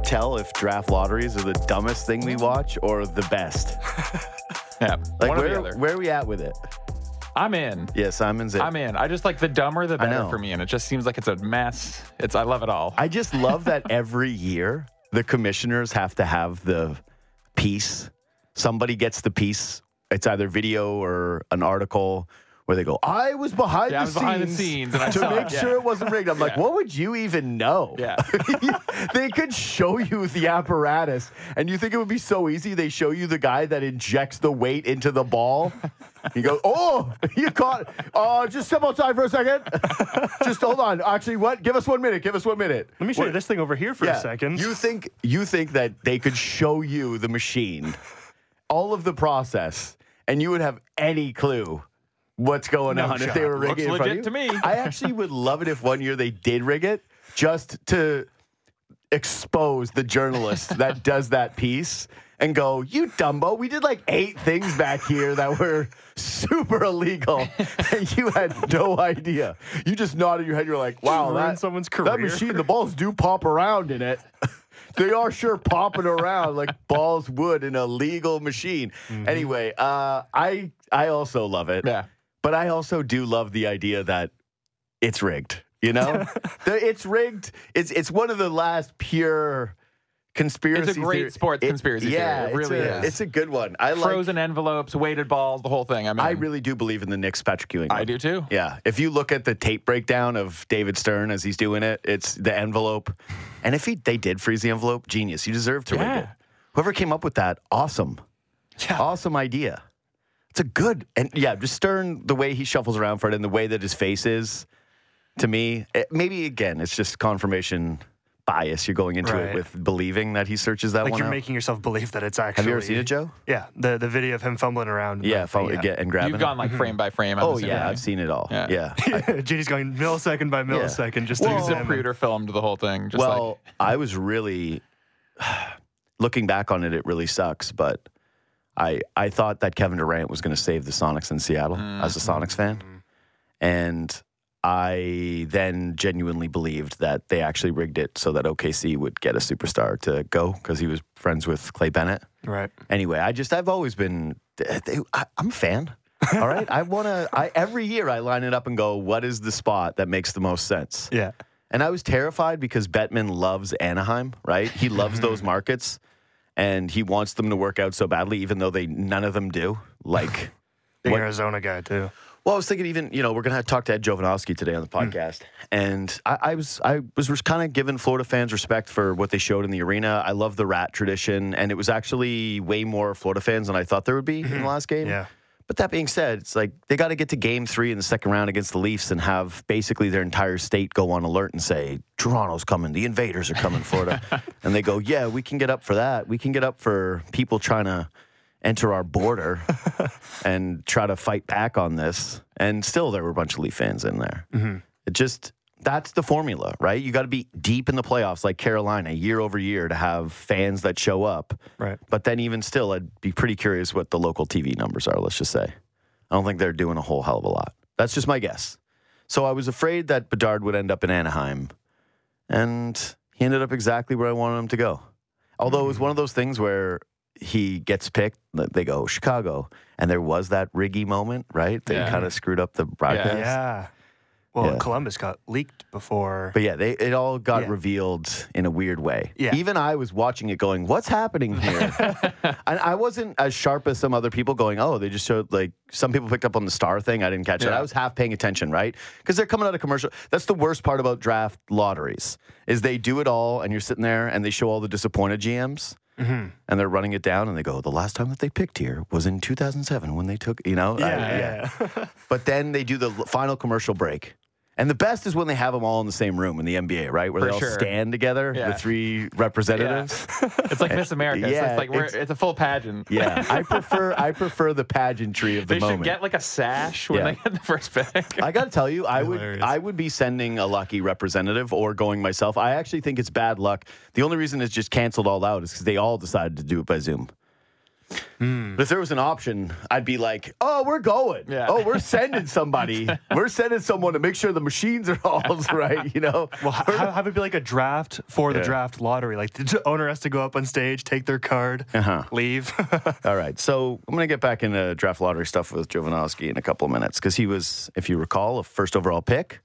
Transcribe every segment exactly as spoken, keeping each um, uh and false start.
tell if draft lotteries are the dumbest thing we watch or the best. Yeah. Like, one or the where, other. where are we at with it? I'm in. Yeah, Simon's in. I'm in. I just like the dumber the I better know. for me, and it just seems like it's a mess. It's I love it all. I just love that every year the commissioners have to have the piece. Somebody gets the piece. It's either video or an article where they go, I was behind, Yeah, the, I was scenes behind the scenes and I to saw make it, yeah. sure it wasn't rigged. I'm like, Yeah. what would you even know? Yeah. They could show you the apparatus, and you think it would be so easy? They show you the guy that injects the weight into the ball. You go, oh, you caught. Uh, just step outside for a second. Just hold on. Actually, what? Give us one minute. Give us one minute. Let me show What- you this thing over here for yeah. a second. You think you think that they could show you the machine, all of the process, and you would have any clue what's going No on if shot. they were rigging Looks it in front of legit you? to me. I actually would love it if one year they did rig it just to expose the journalist that does that piece and go, you dumbo, we did like eight things back here that were super illegal and you had no idea. You just nodded your head. You're like, wow, Ruined that, someone's that career. machine, the balls do pop around in it. They are sure popping around like balls would in a legal machine. Mm-hmm. Anyway, uh, I I also love it. Yeah. But I also do love the idea that it's rigged. You know, The- it's rigged. It's it's one of the last pure conspiracy. It's a great theory- sports it- conspiracy Yeah, theory. It really it's a, is. It's a good one. I like. Frozen envelopes, weighted balls, the whole thing. I mean, I really do believe in the Knicks Patrick Ewing. I one. do too. Yeah. If you look at the tape breakdown of David Stern as he's doing it, it's the envelope. And if he they did freeze the envelope, genius. You deserve to rig Yeah. it. Whoever came up with that, awesome. Yeah. Awesome idea. It's a good, and yeah, just Stern, the way he shuffles around for it and the way that his face is, to me, it, maybe again, it's just confirmation bias. You're going into Right. it with believing that he searches that like one you're out. making yourself believe that it's actually. Have you ever seen it, Joe? Yeah, the the video of him fumbling around. Yeah, follow, yeah. Get, and grabbing You've it. gone like frame by frame. I'm Oh, assuming, yeah, right? I've seen it all. Yeah. Yeah. I- Ginny's going millisecond by millisecond just to Well, examine. Zapruder filmed the whole thing. Just well, like, I was really looking back on it. It really sucks, but I I thought that Kevin Durant was going to save the Sonics in Seattle as a Sonics fan, and I then genuinely believed that they actually rigged it so that O K C would get a superstar to go because he was friends with Clay Bennett. Right. Anyway, I just I've always been they, I, I'm a fan. All right, I want to. I every year I line it up and go, what is the spot that makes the most sense? Yeah. And I was terrified because Bettman loves Anaheim, right? He loves those markets, and he wants them to work out so badly, even though they none of them do. Like, Big what- Arizona guy too. well, I was thinking even you know we're gonna talk to Ed Jovanovski today on the podcast, and I, I was I was kind of giving Florida fans respect for what they showed in the arena. I love the rat tradition, and it was actually way more Florida fans than I thought there would be in the last game. Yeah. But that being said, it's like they got to get to game three in the second round against the Leafs and have basically their entire state go on alert and say, Toronto's coming, the invaders are coming, Florida. And they go, yeah, we can get up for that. We can get up for people trying to enter our border and try to fight back on this. And still, there were a bunch of Leaf fans in there. Mm-hmm. It just, that's the formula, right? You got to be deep in the playoffs like Carolina year over year to have fans that show up. Right. But then even still, I'd be pretty curious what the local T V numbers are, let's just say. I don't think they're doing a whole hell of a lot. That's just my guess. So I was afraid that Bedard would end up in Anaheim, and he ended up exactly where I wanted him to go. Although it was one of those things where he gets picked, they go, Chicago, and there was that Riggy moment, right? They Yeah. kind of screwed up the broadcast. Yeah. Well, Yeah. Columbus got leaked before. But yeah, they it all got Yeah. revealed in a weird way. Yeah. Even I was watching it going, what's happening here? And I wasn't as sharp as some other people going, oh, they just showed, like, some people picked up on the star thing. I didn't catch it. Yeah. I was half paying attention, right? Because they're coming out of commercial. That's the worst part about draft lotteries is they do it all and you're sitting there and they show all the disappointed G Ms. Mm-hmm. And they're running it down and they go, the last time that they picked here was in two thousand seven when they took, you know? I- Yeah. yeah. But then they do the l- final commercial break. And the best is when they have them all in the same room in the N B A, right? Where For they all sure. stand together, Yeah. the three representatives. it's like Miss America. Yeah, it's like we're, it's- it's a full pageant. Yeah, I prefer I prefer the pageantry of the They moment. should get like a sash when Yeah. they get the first pick. I got to tell you, I would Hilarious. I would be sending a lucky representative or going myself. I actually think it's bad luck. The only reason it's just canceled all out is because they all decided to do it by Zoom. But if there was an option, I'd be like, oh, we're going. Yeah. Oh, we're sending somebody. We're sending someone to make sure the machines are all right, you know? Well, ha- have it be like a draft for the Yeah. draft lottery. Like the owner has to go up on stage, take their card, Uh-huh. leave. All right. So I'm going to get back into draft lottery stuff with Jovanovski in a couple of minutes because he was, if you recall, a first overall pick.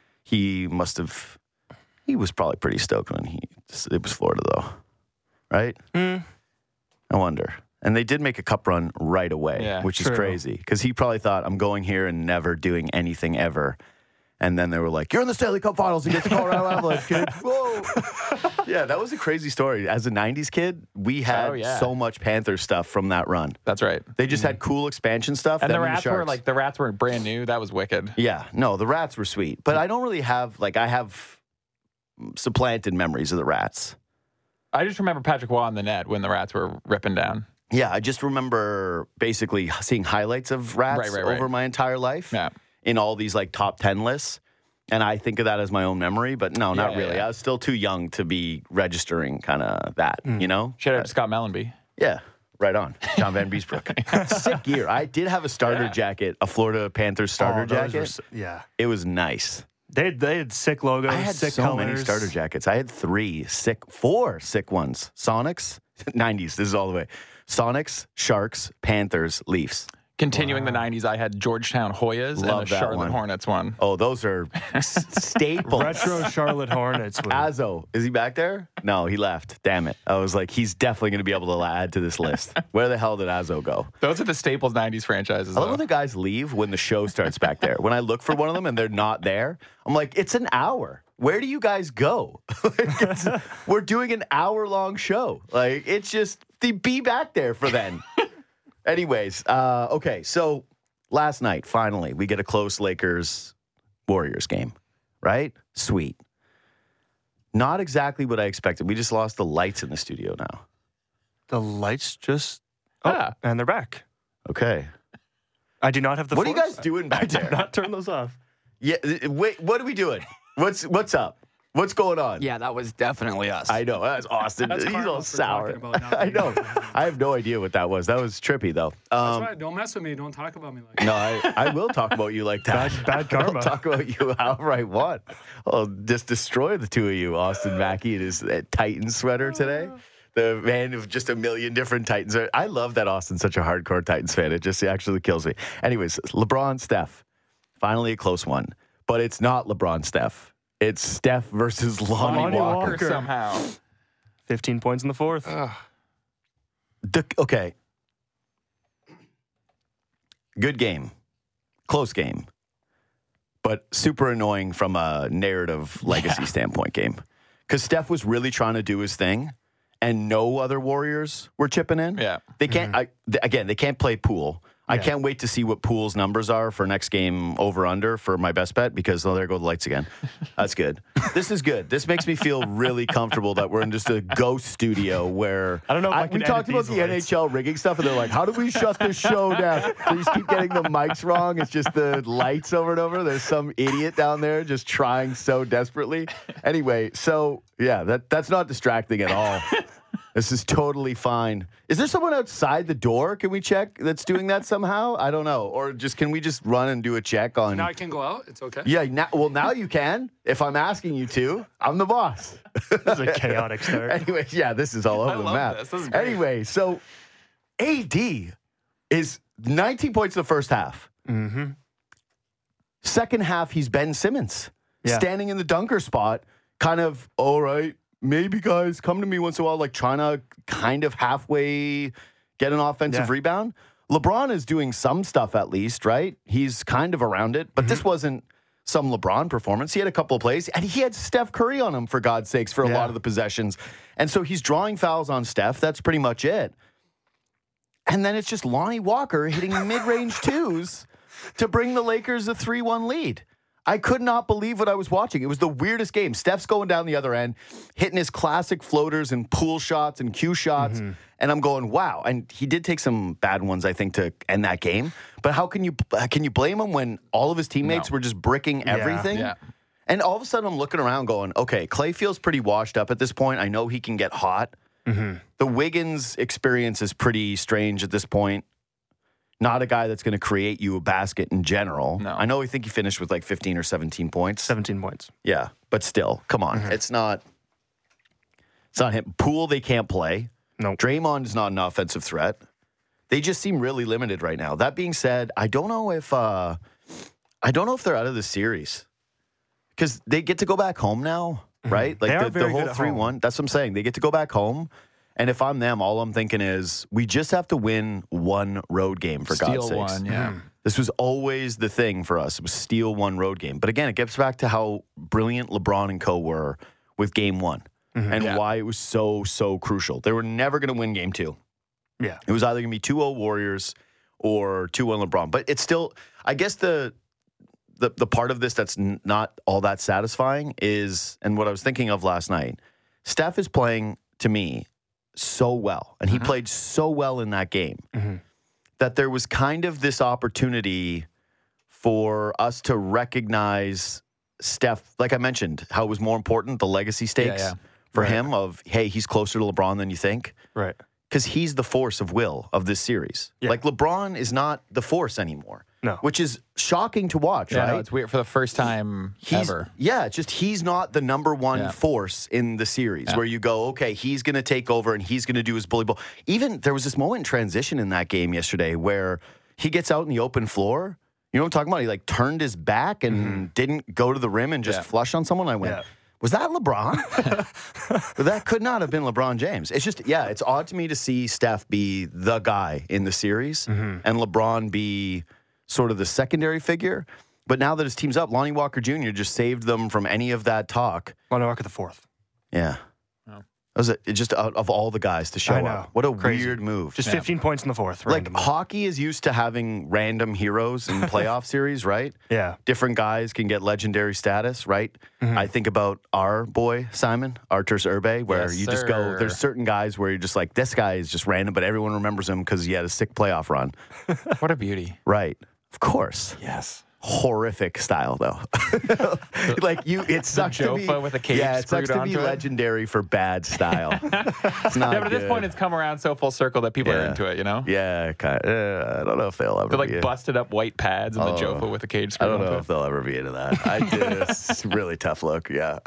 He must have, he was probably pretty stoked when he, it was Florida though, right? Mm. I wonder. And they did make a cup run right away, Yeah, which is true. crazy because he probably thought, I'm going here and never doing anything ever. And then they were like, you're in the Stanley Cup Finals against the Colorado Avalanche, kid. Whoa. Yeah, that was a crazy story. As a nineties kid, we had Oh, yeah. so much Panthers stuff from that run. That's right. They just had cool expansion stuff. And the them rats were Sharks. like the rats were brand new. That was wicked. Yeah, no, the rats were sweet. But I don't really have, like, I have supplanted memories of the rats. I just remember Patrick Waugh on the net when the rats were ripping down. Yeah, I just remember basically seeing highlights of rats Right, right, right. over my entire life Yeah. in all these like top ten lists. And I think of that as my own memory, but no, not Yeah, really. yeah. I was still too young to be registering kind of that, you know? Shout out to Scott Mellenby. Yeah, right on. John Van Beesbrook. Sick gear. I did have a starter Yeah. jacket, a Florida Panthers starter Oh, those were jacket. s- yeah. It was nice. They had, they had sick logos, I had sick so colors. many starter jackets. I had three sick, four sick ones. Sonics, nineties. This is all the way. Sonics, Sharks, Panthers, Leafs. Continuing the nineties, I had Georgetown Hoyas Love and the that Charlotte one. Hornets one. Oh, those are s- staples. Retro Charlotte Hornets. With, Azo, is he back there? No, he left. Damn it. I was like, he's definitely going to be able to add to this list. Where the hell did Azo go? Those are the staples nineties franchises. I love though. when the guys leave when the show starts back there. When I look for one of them and they're not there, I'm like, it's an hour. Where do you guys go? Like, it's- we're doing an hour long show. Like, it's just, they be back there for then. Anyways, uh, okay, so last night, finally, we get a close Lakers Warriors game, right? Sweet. Not exactly what I expected. We just lost the lights in the studio now. the lights just. Oh, Ah. and they're back. Okay. I do not have the. What are you force. guys doing back I did there? not turn those off. Yeah, uh, wait, what are we doing? What's what's up? What's going on? Yeah, that was definitely us. I know. That's Austin. That's He's all Carlos we're sour. talking about, not I me. know. I have no idea what that was. That was trippy, though. That's Um, right. Don't mess with me. Don't talk about me like that. no, I, I will talk about you like that. Bad, bad karma. I'll talk about you however I want. I'll just destroy the two of you, Austin Mackey in his uh, Titan sweater today. The man of just a million different Titans. I love that Austin's such a hardcore Titans fan. It just actually kills me. Anyways, LeBron, Steph. Finally a close one. But it's not LeBron, Steph. It's Steph versus Lonnie, Lonnie Walker. Walker. somehow. Fifteen points in the fourth. The, okay. Good game. Close game. But super annoying from a narrative legacy standpoint game. Because Steph was really trying to do his thing, and no other Warriors were chipping in. Yeah. They can't, I, th- again, they can't play pool. I Yeah. can't wait to see what Pool's numbers are for next game over under for my best bet because, oh, there go the lights again. That's good. This is good. This makes me feel really comfortable that we're in just a ghost studio where I don't know if I can we edit talked about these the lights. N H L rigging stuff, and they're like, how do we shut this show down? They just keep getting the mics wrong. It's just the lights over and over. There's some idiot down there just trying so desperately. Anyway, so yeah, that that's not distracting at all. This is totally fine. Is there someone outside the door? Can we check that's doing that somehow? I don't know. Or just can we just run and do a check on? Now I can go out. It's okay. Yeah. Now, well, now you can. If I'm asking you to, I'm the boss. This is a chaotic start. Anyway, yeah, this is all over I the love map. this. This is great. Anyway, so A D is nineteen points in the first half. Mm-hmm. Second half, he's Ben Simmons Yeah. standing in the dunker spot, kind of, all right, maybe guys, come to me once in a while, like trying to kind of halfway get an offensive Yeah. rebound. LeBron is doing some stuff at least, right? He's kind of around it, but Mm-hmm. this wasn't some LeBron performance. He had a couple of plays, and he had Steph Curry on him, for God's sakes, for a Yeah. lot of the possessions. And so he's drawing fouls on Steph. That's pretty much it. And then it's just Lonnie Walker hitting mid-range twos to bring the Lakers a three one lead. I could not believe what I was watching. It was the weirdest game. Steph's going down the other end, hitting his classic floaters and pool shots and cue shots. Mm-hmm. And I'm going, wow. And he did take some bad ones, I think, to end that game. But how can you can you blame him when all of his teammates No. were just bricking everything? Yeah. And all of a sudden, I'm looking around going, okay, Clay feels pretty washed up at this point. I know he can get hot. Mm-hmm. The Wiggins experience is pretty strange at this point. Not a guy that's going to create you a basket in general. No. I know I think he finished with like fifteen or seventeen points. seventeen points. Yeah, but still, come on. Mm-hmm. It's not It's not him. Poole, they can't play. No. Draymond is not an offensive threat. They just seem really limited right now. That being said, I don't know if uh, I don't know if they're out of the series. Because they get to go back home now, right? They Like are the, the very whole good at three home. one. That's what I'm saying. They get to go back home. And if I'm them, all I'm thinking is we just have to win one road game, for Steal God's sakes. one, yeah. This was always the thing for us. It was steal one road game. But again, it gets back to how brilliant LeBron and co were with game one and Yeah. why it was so, so crucial. They were never going to win game two. Yeah. It was either going to be two oh Warriors or two one LeBron. But it's still, I guess the the the part of this that's n- not all that satisfying is, and what I was thinking of last night, Steph is playing, to me, so well. And he played so well in that game Mm-hmm. that there was kind of this opportunity for us to recognize Steph, like I mentioned, how it was more important, the legacy stakes yeah. for Right. him of, hey, he's closer to LeBron than you think. Right. Because he's the force of will of this series. Yeah. Like LeBron is not the force anymore. No. Which is shocking to watch, Yeah, right? no, it's weird for the first time He's, ever. Yeah, it's just he's not the number one Yeah. force in the series Yeah. where you go, okay, he's going to take over and he's going to do his bully ball. Even there was this moment in transition in that game yesterday where he gets out in the open floor. You know what I'm talking about? He like turned his back and didn't go to the rim and just Yeah. flush on someone. I went, Yeah. was that LeBron? But that could not have been LeBron James. It's just, yeah, it's odd to me to see Steph be the guy in the series and LeBron be sort of the secondary figure. But now that his team's up, Lonnie Walker Junior just saved them from any of that talk. Lonnie Walker the fourth. Yeah. Oh. That was it. It just out of all the guys to show I know. up. What a Crazy. weird move. Just Yeah. fifteen points in the fourth. like randomly. hockey is used to having random heroes in playoff series, right? Yeah. Different guys can get legendary status, right? Mm-hmm. I think about our boy, Simon, Arturs Urbe, where Yes, you just go, sir. there's certain guys where you're just like, this guy is just random, but everyone remembers him because he had a sick playoff run. What a beauty. Right. Of course. Yes. Horrific style, though. like you, it sucks to be. Jofa with a cape yeah, it sucks screwed to be onto it. legendary for bad style. It's not Yeah, but at this good. point, it's come around so full circle that people are Yeah. into it, you know? yeah, kind uh, I don't know if they'll ever They're like be. busted up white pads and the Jofa with a cage I screwed don't onto know it. if they'll ever be into that. I did. It's a really tough look. Yeah,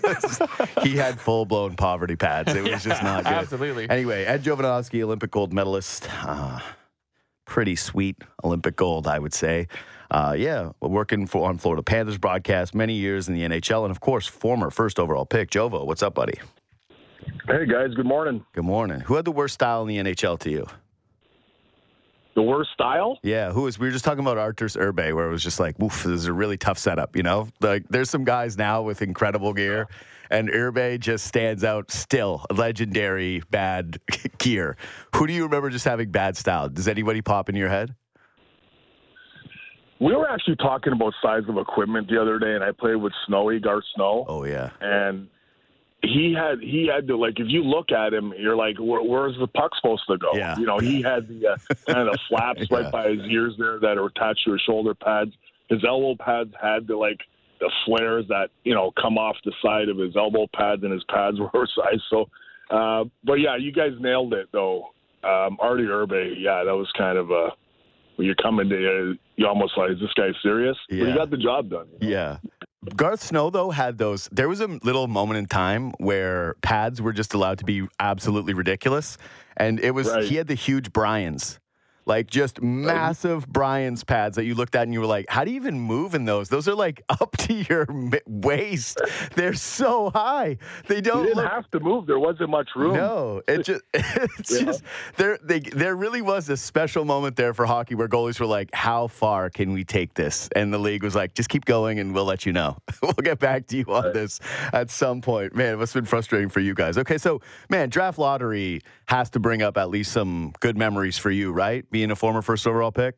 he had full blown poverty pads. It was just not good. Absolutely. Anyway, Ed Jovanovski, Olympic gold medalist. Uh, pretty sweet Olympic gold, I would say. Uh, yeah, working for on Florida Panthers broadcast, many years in the N H L, and of course, former first overall pick. Jovo, what's up, buddy? Hey, guys. Good morning. Good morning. Who had the worst style in the N H L to you? The worst style? Yeah, who is? We were just talking about Arturs Urbe, where it was just like, oof, this is a really tough setup. You know, like there's some guys now with incredible gear, and Urbe just stands out still, legendary bad gear. Who do you remember just having bad style? Does anybody pop in your head? We were actually talking about size of equipment the other day, and I played with Snowy, Garth Snow, Oh yeah, and he had he had to, like, if you look at him, you're like, Where, where's the puck supposed to go? Yeah. You know, he had the uh, kind of flaps Yeah. right by his ears there that are attached to his shoulder pads. His elbow pads had the, like, the flares that, you know, come off the side of his elbow pads, and his pads were oversized. So, uh, but yeah, you guys nailed it, though. Um, Artie Urbe, yeah, that was kind of a, when you come into uh, you almost like, is this guy serious? Yeah. But he got the job done. you know? yeah. Garth Snow, though, had those. There was a little moment in time where pads were just allowed to be absolutely ridiculous. And it was, Right. he had the huge Bryans, like just massive Bryans pads that you looked at and you were like, how do you even move in those? Those are like up to your mi- waist. They're so high. They He don't didn't look. have to move. There wasn't much room. No, it just it's Yeah. just there. They, there really was a special moment there for hockey where goalies were like, "How far can we take this?" And the league was like, "Just keep going, and we'll let you know. We'll get back to you on Right. this at some point." Man, it must have been frustrating for you guys. Okay, so man, draft lottery has to bring up at least some good memories for you, right? Being a former first overall pick.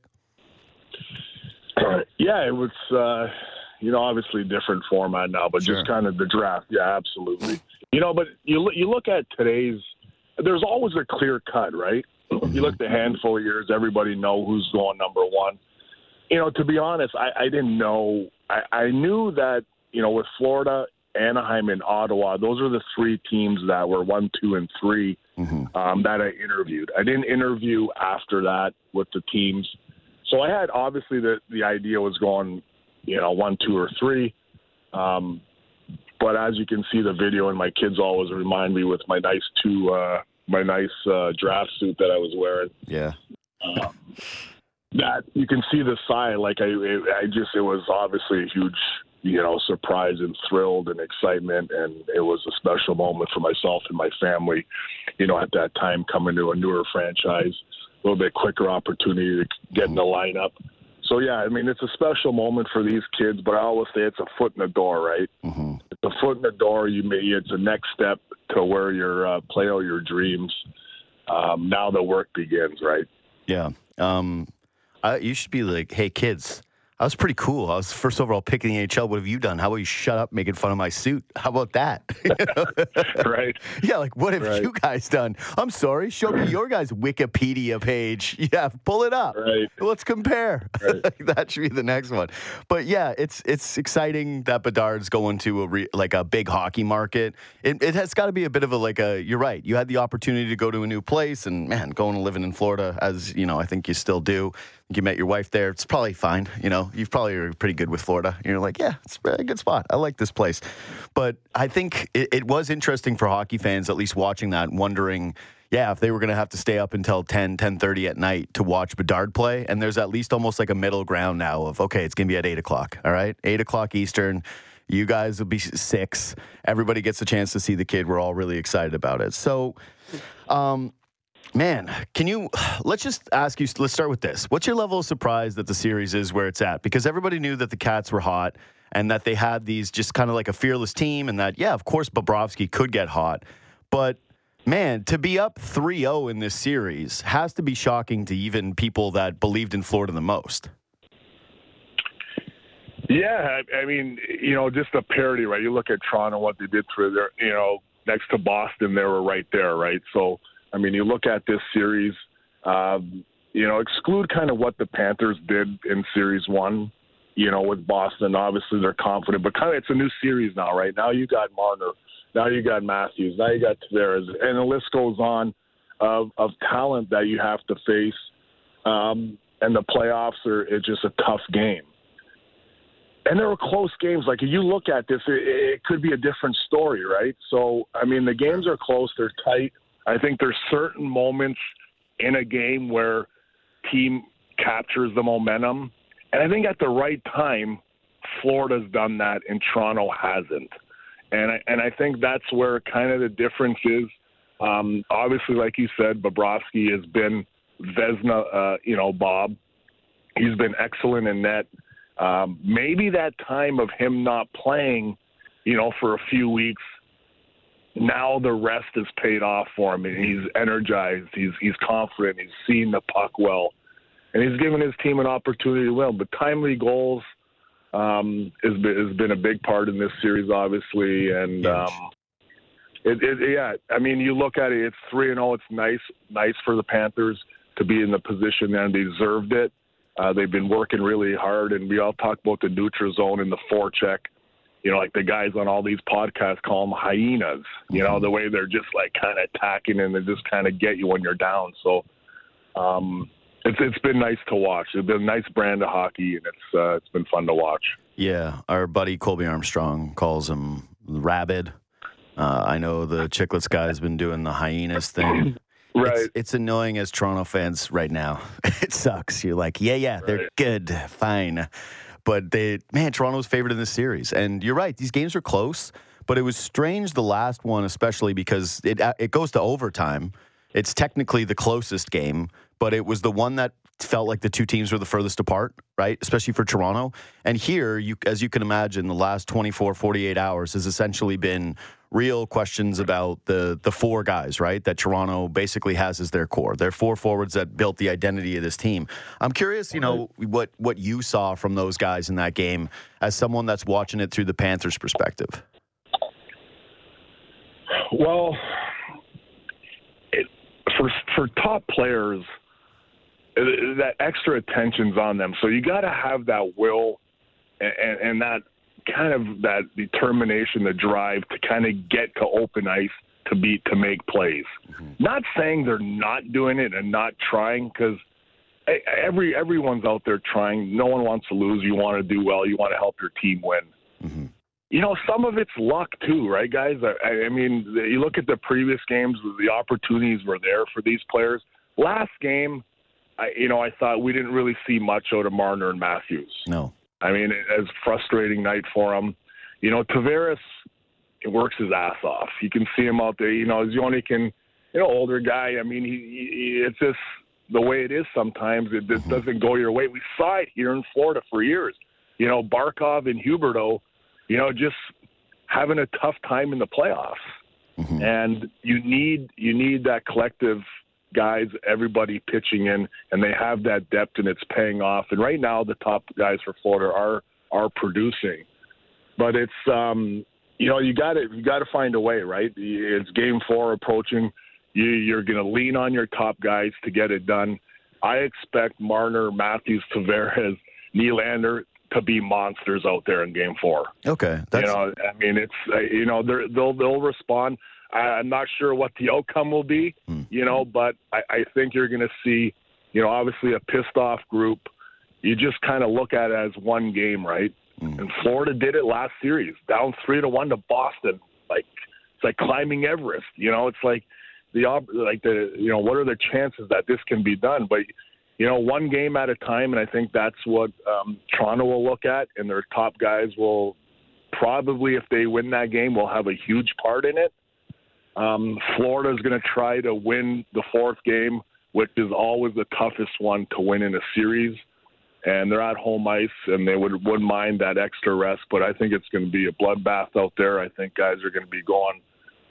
Yeah, it was, uh, you know, obviously different format now, but Sure. just kind of the draft. Yeah, absolutely. You know, but you look, you look at today's, there's always a clear cut, right? You look at the handful of years, everybody know who's going number one. You know, to be honest, I, I didn't know. I, I knew that, you know, with Florida, Anaheim, and Ottawa. Those are the three teams that were one, two, and three mm-hmm. um, that I interviewed. I didn't interview after that with the teams. So I had, obviously, the, the idea was going, you know, one, two, or three. Um, but as you can see the video, and my kids always remind me with my nice two, uh, my nice uh, draft suit that I was wearing. Yeah. Um, that you can see the side. Like I, I just, it was obviously a huge, you know, surprise and thrilled and excitement, and it was a special moment for myself and my family. You know, at that time, coming to a newer franchise, a little bit quicker opportunity to get in the lineup. So, yeah, I mean, it's a special moment for these kids, but I always say it's a foot in the door, right? Mm-hmm. It's a foot in the door. You may, it's a next step to where you're uh, play out your dreams. Um, now the work begins, right? Yeah. Um, I, you should be like, hey, kids, I was pretty cool. I was first overall pick in the N H L. What have you done? How about you shut up making fun of my suit? How about that? Right. Yeah, like, what have right. you guys done? I'm sorry. Show me your guys' Wikipedia page. Yeah, pull it up. Right. Let's compare. Right. That should be the next one. But, yeah, it's it's exciting that Bedard's going to a re, like a big hockey market. It, it has got to be a bit of a, like a, you're right. You had the opportunity to go to a new place, and, man, going and living in Florida, as, you know, I think you still do. You met your wife there. It's probably fine. You know, you've probably are pretty good with Florida. You're like, yeah, it's a good spot. I like this place. But I think it, it was interesting for hockey fans, at least watching that, wondering, yeah, if they were going to have to stay up until ten, ten thirty at night to watch Bedard play. And there's at least almost like a middle ground now of, okay, it's going to be at eight o'clock. All right, eight o'clock Eastern. You guys will be six. Everybody gets a chance to see the kid. We're all really excited about it. So, um, man, can you, let's just ask you, let's start with this. What's your level of surprise that the series is where it's at? Because everybody knew that the Cats were hot and that they had these just kind of like a fearless team, and that, yeah, of course, Bobrovsky could get hot. But, man, to be up three oh in this series has to be shocking to even people that believed in Florida the most. Yeah, I, I mean, you know, just the parity, right? You look at Toronto, what they did through there, you know, next to Boston, they were right there, right? So, I mean, you look at this series, um, you know, exclude kind of what the Panthers did in Series one, you know, with Boston. Obviously, they're confident, but kind of it's a new series now, right? Now you got Marner, now you got Matthews, now you got Tavares, and the list goes on of, of talent that you have to face. Um, and the playoffs are it's just a tough game. And there were close games. Like, if you look at this, it, it could be a different story, right? So, I mean, the games are close, they're tight. I think there's certain moments in a game where team captures the momentum. And I think at the right time, Florida's done that and Toronto hasn't. And I, and I think that's where kind of the difference is. Um, obviously, like you said, Bobrovsky has been Vezina, uh, you know, Bob. He's been excellent in net. Um, maybe that time of him not playing, you know, for a few weeks, now the rest is paid off for him, and he's energized, he's he's confident, he's seeing the puck well, and he's given his team an opportunity to win. But timely goals um, has, been, has been a big part in this series, obviously, and um, it, it, yeah, I mean, you look at it, it's three and zero. It's nice, nice for the Panthers to be in the position, and they deserved it. Uh, they've been working really hard, and we all talk about the neutral zone and the forecheck. You know, like the guys on all these podcasts call them hyenas, you know, the way they're just like kind of attacking and they just kind of get you when you're down. So um, it's it's been nice to watch. It's been a nice brand of hockey, and it's uh, it's been fun to watch. Yeah, our buddy Colby Armstrong calls him rabid. Uh, I know the Chicklets guy's been doing the hyenas thing. Right. It's, it's annoying as Toronto fans right now. It sucks. You're like, yeah, yeah, they're right. good, fine. But they, man, Toronto's favored in this series. And you're right, these games are close, but it was strange the last one, especially because it it goes to overtime. It's technically the closest game, but it was the one that felt like the two teams were the furthest apart, right? Especially for Toronto. And here, you, as you can imagine, the last twenty-four, forty-eight hours has essentially been real questions about the the four guys, right, that Toronto basically has as their core. They're four forwards that built the identity of this team. I'm curious, you know, what, what you saw from those guys in that game as someone that's watching it through the Panthers' perspective. Well, it, for for top players, it, that extra attention's on them. So you got to have that will and, and, and that kind of that determination, the drive to kind of get to open ice to be to make plays. Mm-hmm. Not saying they're not doing it and not trying, because every everyone's out there trying. No one wants to lose. You want to do well. You want to help your team win. Mm-hmm. You know, some of it's luck too, right, guys? I, I mean, you look at the previous games, the opportunities were there for these players. Last game, I, you know, I thought we didn't really see much out of Marner and Matthews. No. I mean, it, it was a frustrating night for him. You know, Tavares, he works his ass off. You can see him out there. You know, Zionic can, you know, older guy. I mean, he, he it's just the way it is sometimes. It just mm-hmm. doesn't go your way. We saw it here in Florida for years. You know, Barkov and Huberdeau, you know, just having a tough time in the playoffs. Mm-hmm. And you need you need that collective guys, everybody pitching in, and they have that depth, and it's paying off. And right now, the top guys for Florida are are producing. But it's um, you know, you got to you got to find a way, right? It's game four approaching. You, you're going to lean on your top guys to get it done. I expect Marner, Matthews, Tavares, Nylander to be monsters out there in game four. Okay, that's... you know, I mean, it's uh, you know, they're, they'll they'll respond. I'm not sure what the outcome will be, hmm. you know, but I, I think you're going to see, you know, obviously a pissed off group. You just kind of look at it as one game, right? Hmm. And Florida did it last series, down three to one to Boston. Like it's like climbing Everest, you know. It's like the like the you know, what are the chances that this can be done? But you know, one game at a time, and I think that's what um, Toronto will look at, and their top guys will probably, if they win that game, will have a huge part in it. Um, Florida is going to try to win the fourth game, which is always the toughest one to win in a series. And they're at home ice, and they would, wouldn't mind that extra rest. But I think it's going to be a bloodbath out there. I think guys are going to be going,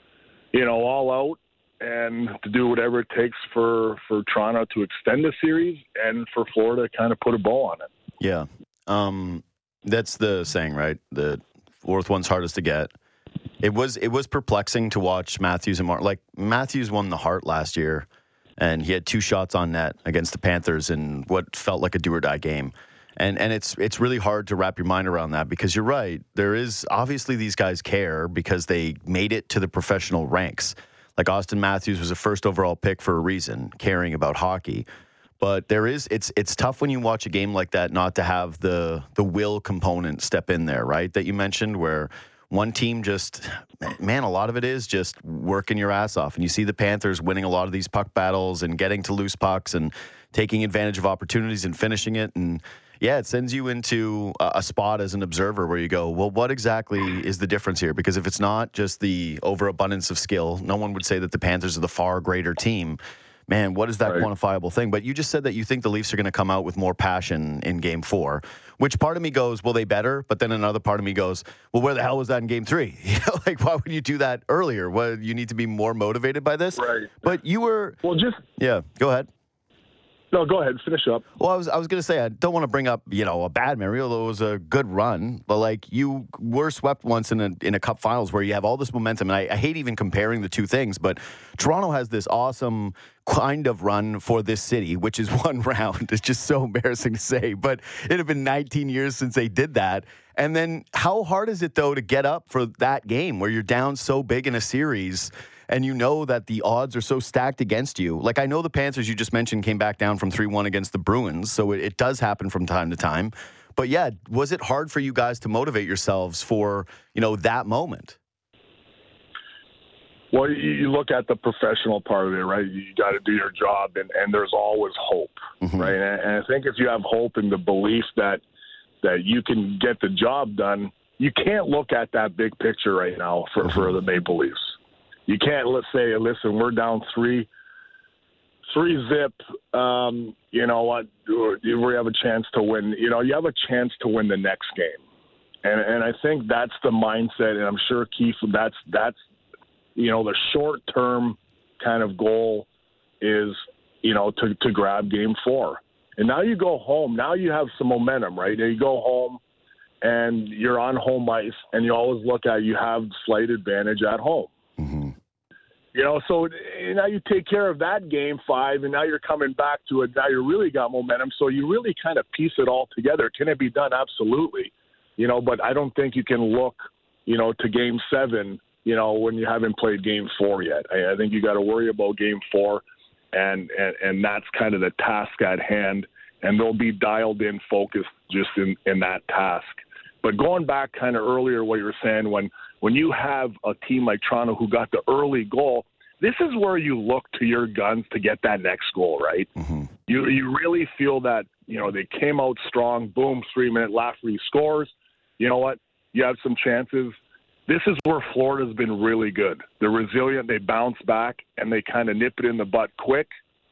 you know, all out and to do whatever it takes for, for Toronto to extend the series and for Florida to kind of put a bow on it. Yeah. Um, that's the saying, right? The fourth one's hardest to get. It was it was perplexing to watch Matthews and Martin. Like, Matthews won the Hart last year, and he had two shots on net against the Panthers in what felt like a do-or-die game. And and it's it's really hard to wrap your mind around that, because you're right. There is, obviously, these guys care because they made it to the professional ranks. Like, Auston Matthews was a first overall pick for a reason, caring about hockey. But there is, it's it's tough when you watch a game like that not to have the the will component step in there, right? That you mentioned, where one team just, man, a lot of it is just working your ass off. And you see the Panthers winning a lot of these puck battles and getting to loose pucks and taking advantage of opportunities and finishing it. And yeah, it sends you into a spot as an observer where you go, well, what exactly is the difference here? Because if it's not just the overabundance of skill, no one would say that the Panthers are the far greater team. Man, what is that right. quantifiable thing? But you just said that you think the Leafs are going to come out with more passion in game four, which part of me goes, well, they better. But then another part of me goes, well, where the hell was that in game three? You know, like, why would you do that earlier? What, you need to be more motivated by this? Right. But you were. Well, just. Yeah, go ahead. No, go ahead. Finish up. Well, I was I was going to say, I don't want to bring up, you know, a bad memory, although it was a good run. But, like, you were swept once in a in a cup finals where you have all this momentum. And I, I hate even comparing the two things, but Toronto has this awesome kind of run for this city, which is one round. It's just so embarrassing to say. But it had been nineteen years since they did that. And then how hard is it, though, to get up for that game where you're down so big in a series and you know that the odds are so stacked against you? Like, I know the Panthers, you just mentioned, came back down from three one against the Bruins, so it, it does happen from time to time. But, yeah, was it hard for you guys to motivate yourselves for, you know, that moment? Well, you, you look at the professional part of it, right? You got to do your job, and, and there's always hope, mm-hmm. right? And, and I think if you have hope and the belief that that you can get the job done, you can't look at that big picture right now for, mm-hmm. for the Maple Leafs. You can't, let's say, listen, we're down three, three zip. Um, you know what? We have a chance to win. You know, you have a chance to win the next game, and and I think that's the mindset. And I'm sure Keith, that's that's you know the short term kind of goal is you know to to grab game four. And now you go home. Now you have some momentum, right? You go home, and you're on home ice, and you always look at you have slight advantage at home. Mm-hmm. You know, so now you take care of that game five, and now you're coming back to it. Now you really got momentum, so you really kind of piece it all together. Can it be done? Absolutely. you know, but I don't think you can look, you know, to game seven, you know, when you haven't played game four yet. I, I think you got to worry about game four, and, and, and that's kind of the task at hand, and they'll be dialed in, focused just in, in that task. But going back kind of earlier, what you were saying, when, when you have a team like Toronto who got the early goal, this is where you look to your guns to get that next goal, right? Mm-hmm. You you really feel that, you know, they came out strong, boom, three-minute Lafferty scores. You know what? You have some chances. This is where Florida's been really good. They're resilient. They bounce back, and they kind of nip it in the butt quick.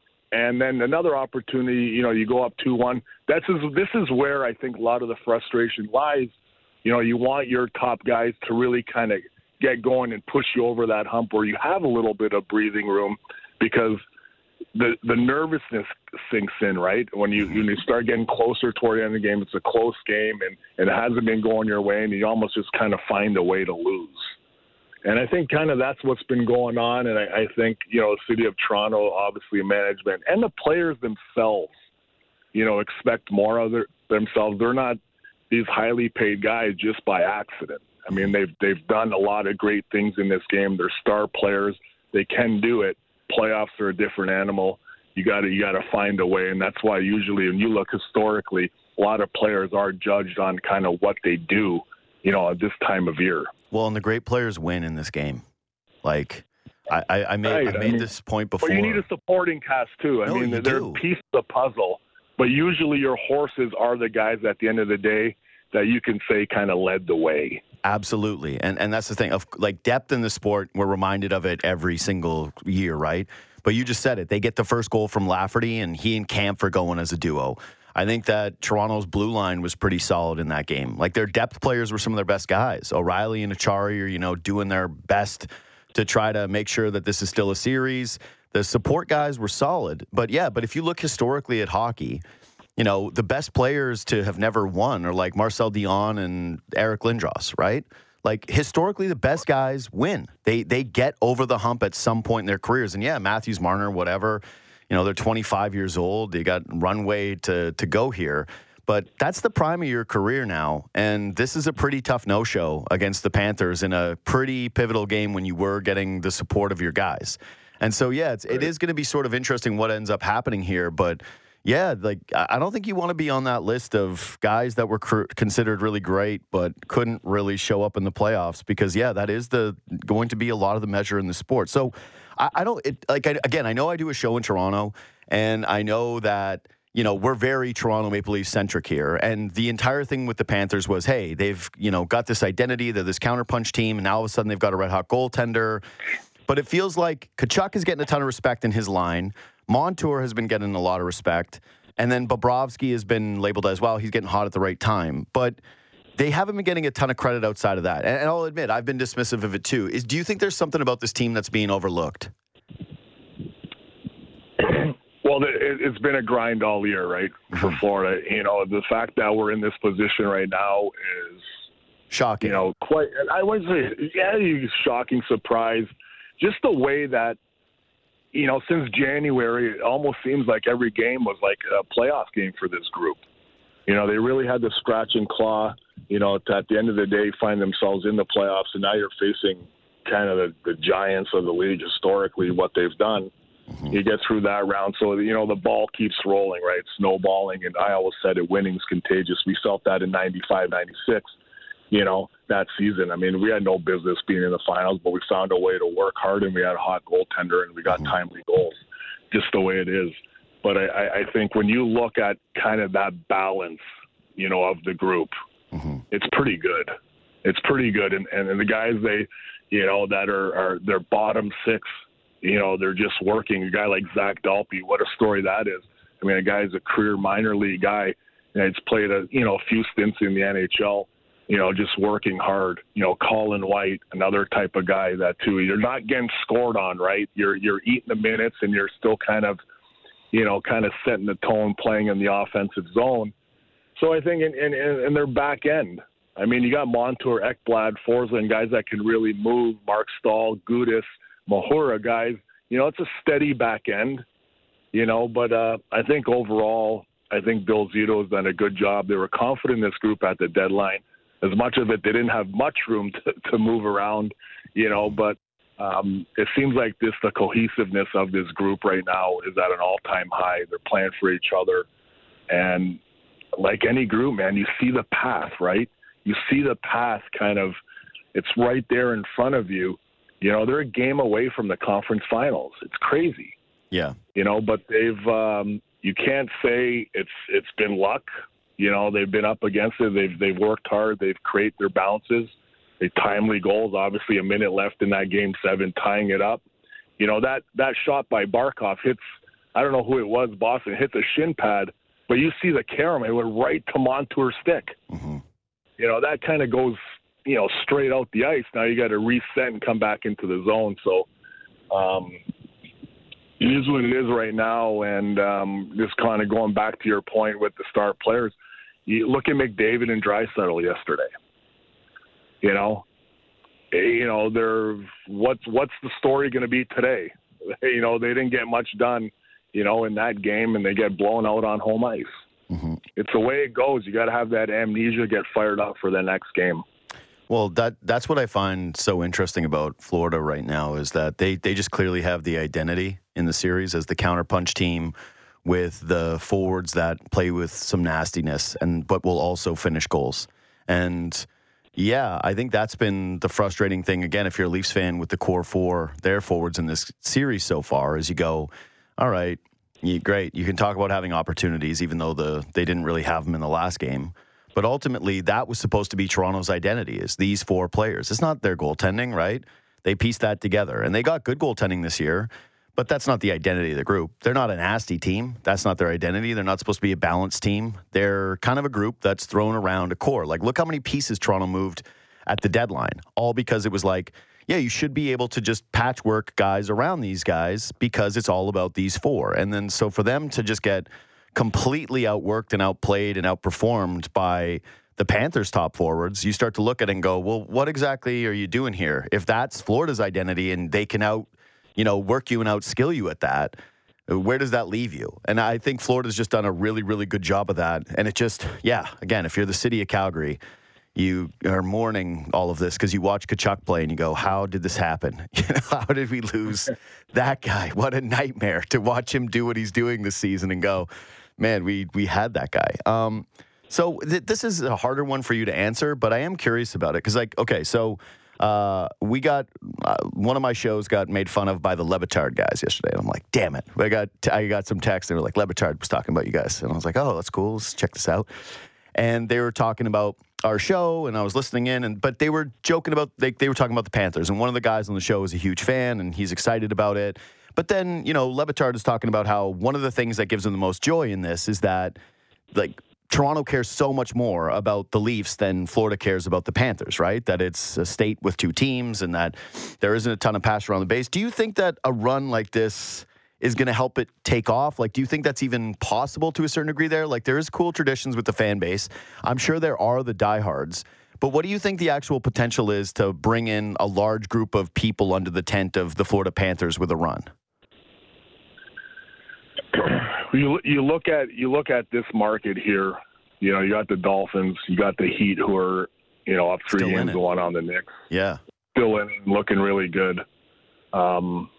And then another opportunity, you know, you go up two one. That's this is where I think a lot of the frustration lies. You know, you want your top guys to really kind of get going and push you over that hump where you have a little bit of breathing room, because the the nervousness sinks in, right? When you when you start getting closer toward the end of the game, it's a close game, and, and it hasn't been going your way, and you almost just kind of find a way to lose. And I think kind of that's what's been going on, and I, I think, you know, the city of Toronto, obviously management, and the players themselves, you know, expect more of their, themselves. They're not these highly paid guys just by accident. I mean, they've they've done a lot of great things in this game. They're star players. They can do it. Playoffs are a different animal. You got to you got to find a way, and that's why usually when you look historically, a lot of players are judged on kind of what they do, you know, at this time of year. Well, and the great players win in this game. Like, I, I, I made, right. I made I mean, this point before. But you need a supporting cast, too. I no, mean, they're do. pieces of the puzzle. But usually your horses are the guys at the end of the day that you can say kind of led the way. Absolutely. And and that's the thing. Of like, depth in the sport, we're reminded of it every single year, right? But you just said it. They get the first goal from Lafferty, and he and Kampf are going as a duo. I think that Toronto's blue line was pretty solid in that game. Like, their depth players were some of their best guys. O'Reilly and Achari are, you know, doing their best to try to make sure that this is still a series. The support guys were solid. But, yeah, but if you look historically at hockey, you know, the best players to have never won are like Marcel Dion and Eric Lindros, right? Like, historically, the best guys win. They they get over the hump at some point in their careers. And, yeah, Matthews, Marner, whatever, you know, they're twenty-five years old. They got runway to to go here. But that's the prime of your career now. And this is a pretty tough no-show against the Panthers in a pretty pivotal game when you were getting the support of your guys. And so, yeah, it's, it is going to be sort of interesting what ends up happening here. But, yeah, like, I don't think you want to be on that list of guys that were cr- considered really great but couldn't really show up in the playoffs, because, yeah, that is the going to be a lot of the measure in the sport. So I, I don't it, like I, again, I know I do a show in Toronto, and I know that, you know, we're very Toronto Maple Leafs centric here. And the entire thing with the Panthers was, hey, they've, you know, got this identity. They're this counterpunch team, and now all of a sudden they've got a red hot goaltender. But it feels like Tkachuk is getting a ton of respect in his line. Montour has been getting a lot of respect. And then Bobrovsky has been labeled as, well, he's getting hot at the right time. But they haven't been getting a ton of credit outside of that. And, and I'll admit, I've been dismissive of it too. Is, do you think there's something about this team that's being overlooked? Well, it, it's been a grind all year, right, for Florida. You know, the fact that we're in this position right now is shocking. You know, quite, I wouldn't say, yeah, shocking, surprise. Just the way that, you know, since January, it almost seems like every game was like a playoff game for this group. You know, they really had to scratch and claw, you know, to, at the end of the day, find themselves in the playoffs. And now you're facing kind of the, the giants of the league historically, what they've done. Mm-hmm. You get through that round. So, you know, the ball keeps rolling, right? Snowballing. And I always said it, winning's contagious. We felt that in ninety-five, ninety-six. You know, that season. I mean, we had no business being in the finals, but we found a way to work hard, and we had a hot goaltender, and we got mm-hmm. timely goals, just the way it is. But I, I think when you look at kind of that balance, you know, of the group, mm-hmm. it's pretty good. It's pretty good. And, and the guys, they, you know, that are, are their bottom six, you know, they're just working. A guy like Zach Dalpe, what a story that is. I mean, a guy's a career minor league guy, and he's played a, you know, a few stints in the N H L. You know, just working hard. You know, Colin White, another type of guy that too. You're not getting scored on, right? You're you're eating the minutes, and you're still kind of, you know, kind of setting the tone, playing in the offensive zone. So I think in in, in their back end, I mean, you got Montour, Ekblad, Forsland, guys that can really move. Mark Stahl, Gudis, Mahura, guys. You know, it's a steady back end. You know, but uh, I think overall, I think Bill Zito has done a good job. They were confident in this group at the deadline. as much of it, they didn't have much room to, to move around, you know, but um, it seems like this, the cohesiveness of this group right now is at an all-time high. They're playing for each other. And like any group, man, you see the path, right? You see the path kind of, it's right there in front of you. You know, they're a game away from the conference finals. It's crazy. Yeah. You know, but they've, um, you can't say it's it's been luck. You know, they've been up against it. They've they've worked hard. They've created their bounces. They timely goals. Obviously, a minute left in that game seven, tying it up. You know, that, that shot by Barkov hits, I don't know who it was, Boston, hits a shin pad, but you see the camera, it went right to Montour's stick. Mm-hmm. You know, that kind of goes, you know, straight out the ice. Now you got to reset and come back into the zone. So um, it is what it is right now. And um, just kind of going back to your point with the star players, you look at McDavid and Draisaitl yesterday. You know, you know, they're what's what's the story going to be today? You know, they didn't get much done, you know, in that game, and they get blown out on home ice. Mm-hmm. It's the way it goes. You got to have that amnesia, get fired up for the next game. Well, that that's what I find so interesting about Florida right now is that they, they just clearly have the identity in the series as the counterpunch team with the forwards that play with some nastiness and but will also finish goals. And yeah, I think that's been the frustrating thing, again, if you're a Leafs fan with the core four, their forwards in this series so far, is you go, all right, you, great, you can talk about having opportunities, even though the they didn't really have them in the last game. But ultimately, that was supposed to be Toronto's identity, is these four players. It's not their goaltending, right? They pieced that together. And they got good goaltending this year, but that's not the identity of the group. They're not a nasty team. That's not their identity. They're not supposed to be a balanced team. They're kind of a group that's thrown around a core. Like, look how many pieces Toronto moved at the deadline, all because it was like, yeah, you should be able to just patchwork guys around these guys because it's all about these four. And then so for them to just get completely outworked and outplayed and outperformed by the Panthers' top forwards, you start to look at it and go, well, what exactly are you doing here? If that's Florida's identity and they can out, you know, work you and outskill you at that, where does that leave you? And I think Florida's just done a really, really good job of that. And it just, yeah, again, if you're the city of Calgary, you are mourning all of this because you watch Tkachuk play and you go, how did this happen? You know, how did we lose that guy? What a nightmare to watch him do what he's doing this season and go, man, we we had that guy. Um, so th- this is a harder one for you to answer, but I am curious about it because, like, okay, so uh, we got uh, one of my shows got made fun of by the Le Batard guys yesterday. And I'm like, damn it! I got t- I got some text. They were like, Le Batard was talking about you guys, and I was like, oh, that's cool. Let's check this out. And they were talking about our show, and I was listening in, and but they were joking about they they were talking about the Panthers, and one of the guys on the show is a huge fan, and he's excited about it. But then, you know, Le Batard is talking about how one of the things that gives him the most joy in this is that, like, Toronto cares so much more about the Leafs than Florida cares about the Panthers, right? That it's a state with two teams and that there isn't a ton of pass around the base. Do you think that a run like this is going to help it take off? Like, do you think that's even possible to a certain degree there? Like, there is cool traditions with the fan base. I'm sure there are the diehards. But what do you think the actual potential is to bring in a large group of people under the tent of the Florida Panthers with a run? You you look at you look at this market here. You know, you got the Dolphins, you got the Heat, who are, you know, up three Still games to one on the Knicks. Yeah, still in, looking really good. Um,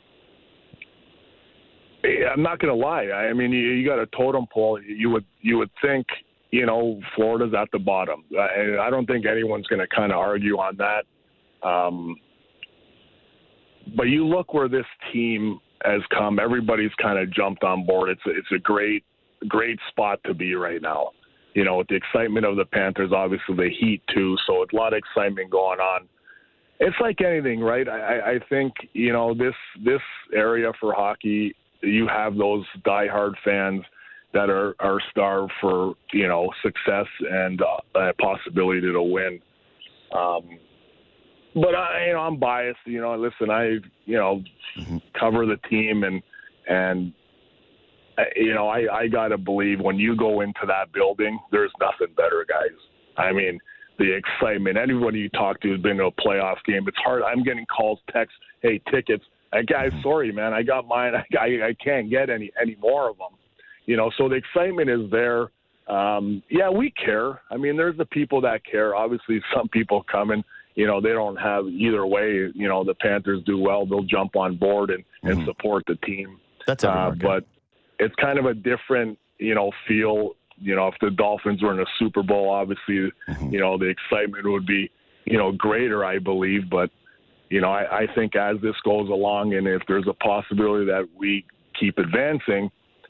I'm not going to lie. I mean, you, you got a totem pole. You would you would think, you know, Florida's at the bottom. I, I don't think anyone's going to kind of argue on that. Um, but you look where this team has come. Everybody's kind of jumped on board. It's a, it's a great, great spot to be right now. You know, with the excitement of the Panthers, obviously the Heat too. So it's a lot of excitement going on. It's like anything, right? I, I think, you know, this this area for hockey, you have those diehard fans that are, are starved for, you know, success and uh, a possibility to win. Um, but I, you know, I'm biased. You know, listen, I, you know, mm-hmm. cover the team, and and uh, you know, I, I gotta believe when you go into that building, there's nothing better, guys. I mean, the excitement. Anyone you talk to has been to a playoff game. It's hard. I'm getting calls, texts, hey, tickets. That guy's sorry, man. I got mine. I, I, I can't get any any more of them. You know, so the excitement is there. um, yeah, we care. I mean, there's the people that care. Obviously, some people come and, you know, they don't have either way. You know, the Panthers do well, they'll jump on board and, mm-hmm. and support the team. That's every uh, market. But it's kind of a different, you know, feel. You know, if the Dolphins were in a Super Bowl, obviously, mm-hmm. you know, the excitement would be, you know, greater, I believe. But, you know, I, I think as this goes along and if there's a possibility that we keep advancing,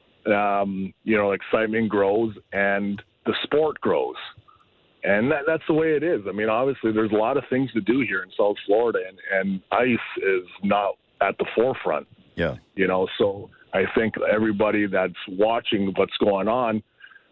um, you know, excitement grows and the sport grows. And that, that's the way it is. I mean, obviously, there's a lot of things to do here in South Florida, and, and ice is not at the forefront. Yeah. You know, so I think everybody that's watching what's going on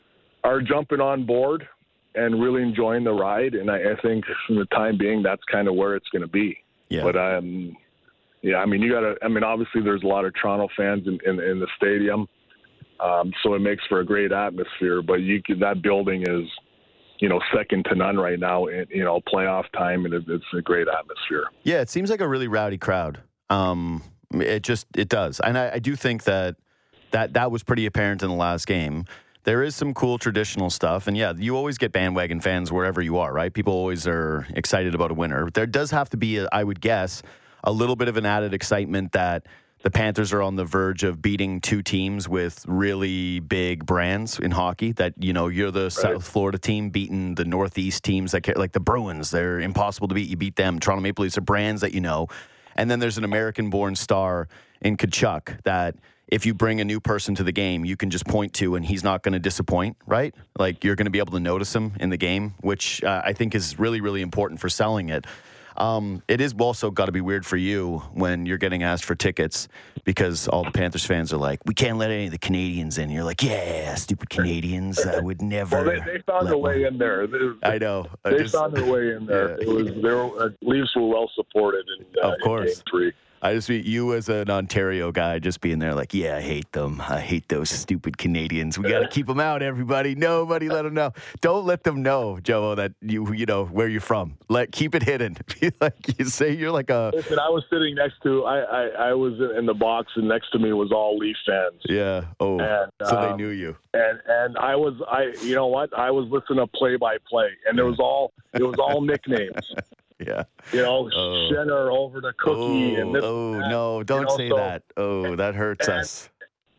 are jumping on board and really enjoying the ride. And I, I think from the time being, that's kind of where it's going to be. Yeah. But, um, yeah, I mean, you got to, I mean, obviously there's a lot of Toronto fans in, in, in the stadium. Um, so it makes for a great atmosphere, but you can, that building is, you know, second to none right now in, you know, playoff time. And it, it's a great atmosphere. Yeah. It seems like a really rowdy crowd. Um, it just, it does. And I, I do think that, that that was pretty apparent in the last game. There is some cool traditional stuff. And, yeah, you always get bandwagon fans wherever you are, right? People always are excited about a winner. There does have to be, a, I would guess, a little bit of an added excitement that the Panthers are on the verge of beating two teams with really big brands in hockey. That, you know, you're the right. South Florida team beating the Northeast teams, that like the Bruins. They're impossible to beat. You beat them. Toronto Maple Leafs are brands that you know. And then there's an American-born star in Tkachuk that – if you bring a new person to the game, you can just point to and he's not going to disappoint, right? Like you're going to be able to notice him in the game, which uh, I think is really, really important for selling it. Um, it is also got to be weird for you when you're getting asked for tickets because all the Panthers fans are like, we can't let any of the Canadians in. You're like, yeah, stupid Canadians. I would never. Well, they, they found a way in there. They, I know. I they just, found their way in there. Yeah. It was their uh, Leafs were well supported in, uh, of course. in game three. I just mean you as an Ontario guy just being there like, yeah, I hate them. I hate those stupid Canadians. We got to keep them out, everybody. Nobody let them know. Don't let them know, Joe, that you you know where you're from. Let keep it hidden. Like you say, you're like a. Listen, I was sitting next to. I, I, I was in the box, and next to me was all Leaf fans. Yeah. Oh. And, so um, they knew you. And and I was I you know what I was listening to play by play, and there was all it was all nicknames. Yeah. You know, oh. Shenner over to Cookie. Oh, and this oh and that. no, don't you know, say so, that. Oh, that hurts and, us.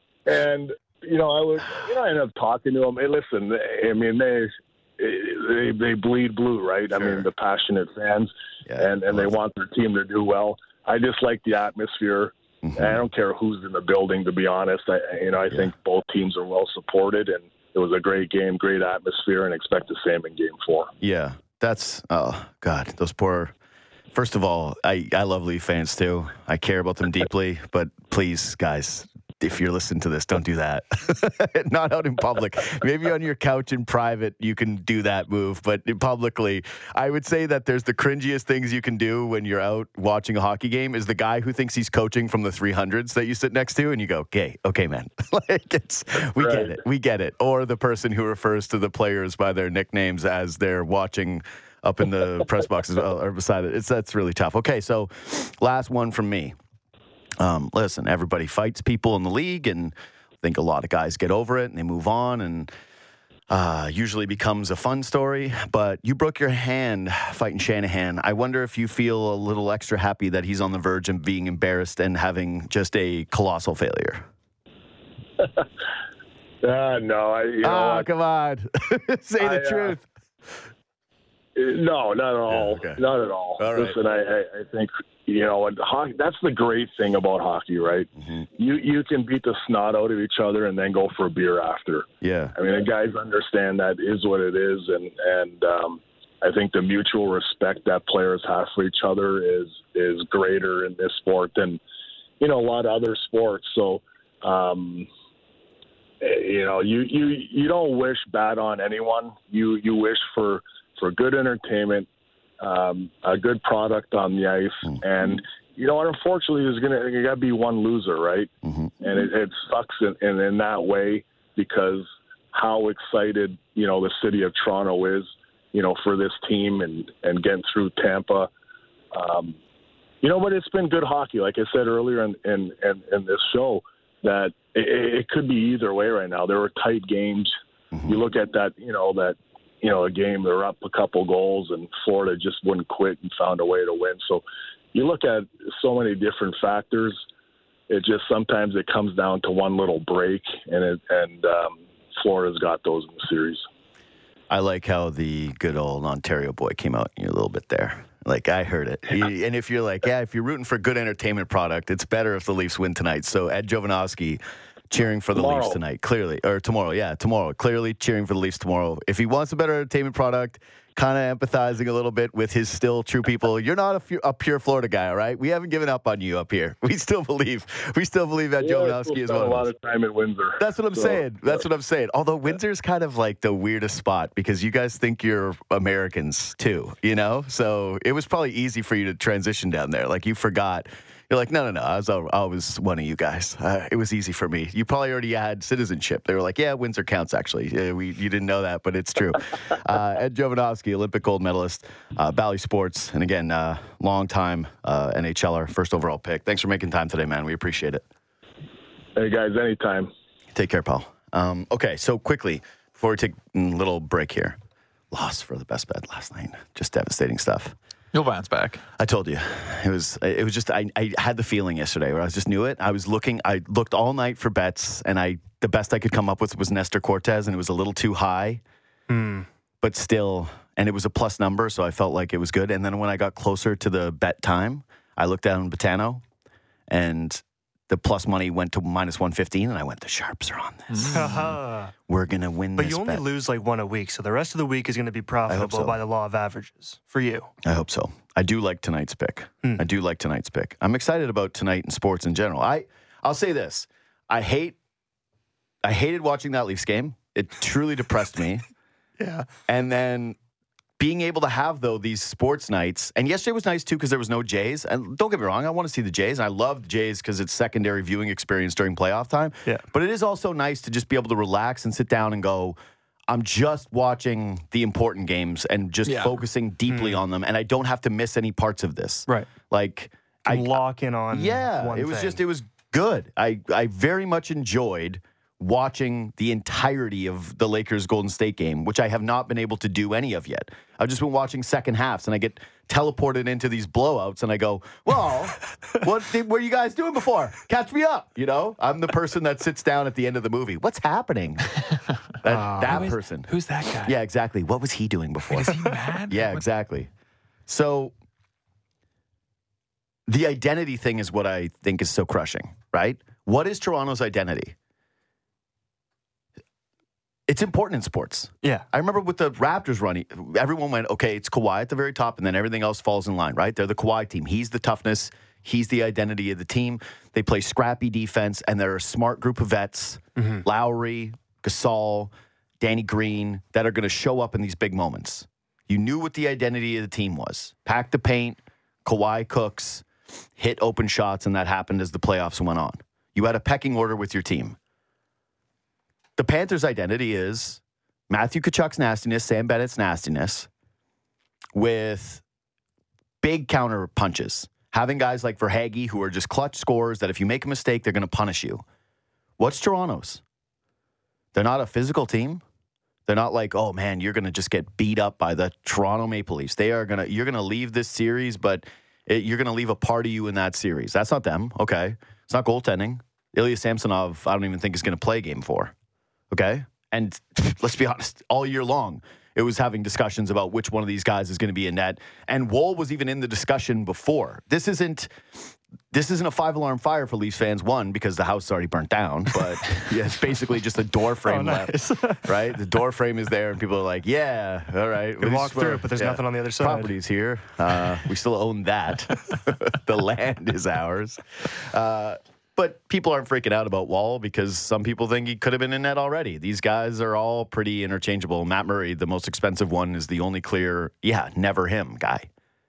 And, you know, I was, you know, I ended up talking to them. Hey, listen, they, I mean, they, they they bleed blue, right? Sure. I mean, the passionate fans, yeah, and, and they want their team to do well. I just like the atmosphere. Mm-hmm. And I don't care who's in the building, to be honest. I, you know, I yeah. think both teams are well supported, and it was a great game, great atmosphere, and expect the same in game four. Yeah. That's, oh, God, those poor, first of all, I, I love Leaf fans too. I care about them deeply, but please, guys, if you're listening to this, don't do that. Not out in public. Maybe on your couch in private, you can do that move, but publicly, I would say that there's the cringiest things you can do when you're out watching a hockey game is the guy who thinks he's coaching from the three hundreds that you sit next to, and you go, okay, okay, man. Like it's, we right. get it, we get it. Or the person who refers to the players by their nicknames as they're watching up in the press box as well, or beside it. It's, that's really tough. Okay, so last one from me. Um, listen, everybody fights people in the league, and I think a lot of guys get over it and they move on, and uh, usually becomes a fun story. But you broke your hand fighting Shanahan. I wonder if you feel a little extra happy that he's on the verge of being embarrassed and having just a colossal failure. uh, no, I. You know oh, what? come on, say the I, truth. Uh, no, not at all. Yeah, okay. Not at all. all right. Listen, I, I, I think. You know, and hockey, that's the great thing about hockey, right? Mm-hmm. You you can beat the snot out of each other and then go for a beer after. Yeah. I mean, the guys understand that is what it is, and and um, I think the mutual respect that players have for each other is is greater in this sport than, you know, a lot of other sports. So, um, you know, you, you you don't wish bad on anyone. You you wish for for good entertainment. Um, a good product on the ice, mm-hmm. and you know, unfortunately, there's gonna you got to be one loser, right? Mm-hmm. And it, it sucks in, in in that way because how excited you know the city of Toronto is, you know, for this team and and getting through Tampa. Um, you know, but it's been good hockey, like I said earlier in in, in, in this show, that it, it could be either way right now. There were tight games. you look at that, you know, that, you know, a game they're up a couple goals and Florida just wouldn't quit and found a way to win. So you look at so many different factors. It just sometimes it comes down to one little break, and it, and um, Florida's got those in the series. I like how the good old Ontario boy came out in you a little bit there. Like, I heard it. He, and if you're like, yeah, if you're rooting for good entertainment product, it's better if the Leafs win tonight. So Ed Jovanovski cheering for the Tomorrow. Leafs tonight, clearly. Or tomorrow, yeah, tomorrow. Clearly cheering for the Leafs tomorrow. If he wants a better entertainment product, kind of empathizing a little bit with his still true people. You're not a, fu- a pure Florida guy, all right? We haven't given up on you up here. We still believe. We still believe that Yeah, Jovanovski is one a of lot us. of time in Windsor. That's what I'm So, saying. That's what I'm saying. Although Windsor's kind of like the weirdest spot because you guys think you're Americans too, you know? So it was probably easy for you to transition down there. Like you forgot. You're like, no, no, no. I was, I was one of you guys. Uh, it was easy for me. You probably already had citizenship. They were like, yeah, Windsor counts, actually. Yeah, we, you didn't know that, but it's true. uh, Ed Jovanovski, Olympic gold medalist, uh, Bally Sports, and again, uh, long-time uh, NHLer, first overall pick. Thanks for making time today, man. We appreciate it. Hey, guys, anytime. Take care, pal. Um, okay, so quickly, before we take a little break here, loss for the best bet last night. Just devastating stuff. You'll bounce back. I told you, it was. It was just. I, I had the feeling yesterday where I just knew it. I was looking. I looked all night for bets, and I the best I could come up with was Nestor Cortez, and it was a little too high, Hmm. but still, and it was a plus number, so I felt like it was good. And then when I got closer to the bet time, I looked down Botano, and the plus money went to minus one fifteen, and I went, the sharps are on this. Haha. We're gonna win But this you only bet. lose like one a week, so the rest of the week is going to be profitable so. by the law of averages for you. I hope so. I do like tonight's pick. Hmm. I do like tonight's pick. I'm excited about tonight in sports in general. I I'll say this. I hate I hated watching that Leafs game. It truly depressed me. Yeah. And then being able to have though these sports nights, and yesterday was nice too because there was no Jays. And don't get me wrong, I want to see the Jays. And I love the Jays because it's secondary viewing experience during playoff time. Yeah. But it is also nice to just be able to relax and sit down and go, I'm just watching the important games and just Yeah. focusing deeply on them, and I don't have to miss any parts of this. Right. Like I Lock in on yeah, one it was thing. just it was good. I I very much enjoyed watching the entirety of the Lakers Golden State game, which I have not been able to do any of yet. I've just been watching second halves, and I get teleported into these blowouts, and I go, "Well, what did, were you guys doing before? Catch me up!" You know, I'm the person that sits down at the end of the movie. What's happening? That, that Who is- person. Who's that guy? Yeah, exactly. What was he doing before? Is he mad? Yeah, What- exactly. So the identity thing is what I think is so crushing, right? What is Toronto's identity? It's important in sports. Yeah. I remember with the Raptors running, everyone went, okay, it's Kawhi at the very top, and then everything else falls in line, right? They're the Kawhi team. He's the toughness. He's the identity of the team. They play scrappy defense, and they're a smart group of vets, Lowry, Gasol, Danny Green, that are going to show up in these big moments. You knew what the identity of the team was. Pack the paint, Kawhi cooks, hit open shots, and that happened as the playoffs went on. You had a pecking order with your team. The Panthers' identity is Matthew Tkachuk's nastiness, Sam Bennett's nastiness, with big counter punches. Having guys like Verhaeghe who are just clutch scorers that if you make a mistake, they're going to punish you. What's Toronto's? They're not a physical team. They're not like, oh man, you're going to just get beat up by the Toronto Maple Leafs. They are going to, you're going to leave this series, but it, you're going to leave a part of you in that series. That's not them. Okay. It's not goaltending. Ilya Samsonov, I don't even think is going to play game four. Okay? And let's be honest, all year long, it was having discussions about which one of these guys is going to be in net. And Woll was even in the discussion before. This isn't this isn't a five-alarm fire for Leafs fans, one, because the house is already burnt down, but yeah, it's basically just a door frame Oh, nice. left, right? The door frame is there, and people are like, yeah, all right. Could we walk swear- through it, but there's yeah. nothing on the other side. Property's here. Uh, we still own that. The land is ours. Uh, But people aren't freaking out about Wall because some people think he could have been in net already. These guys are all pretty interchangeable. Matt Murray, the most expensive one, is the only clear, yeah, never him guy.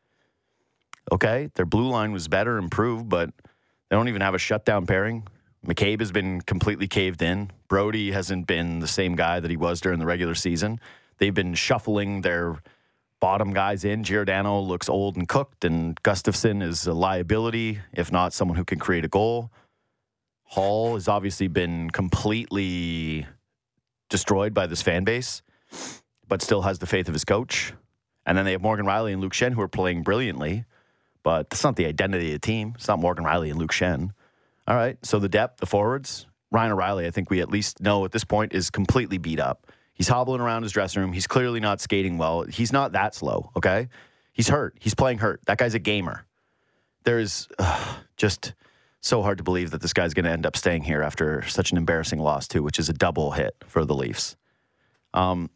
Okay, their blue line was better, improved, but they don't even have a shutdown pairing. McCabe has been completely caved in. Brody hasn't been the same guy that he was during the regular season. They've been shuffling their bottom guys in. Giordano looks old and cooked, and Gustafsson is a liability, if not someone who can create a goal. Hall has obviously been completely destroyed by this fan base, but still has the faith of his coach. And then they have Morgan Rielly and Luke Shen, who are playing brilliantly, but that's not the identity of the team. It's not Morgan Rielly and Luke Shen. All right, so the depth, the forwards, Ryan O'Reilly, I think we at least know at this point, is completely beat up. He's hobbling around his dressing room. He's clearly not skating well. He's not that slow, okay? He's hurt. He's playing hurt. That guy's a gamer. There's uh, just so hard to believe that this guy's going to end up staying here after such an embarrassing loss, too, which is a double hit for the Leafs. Um,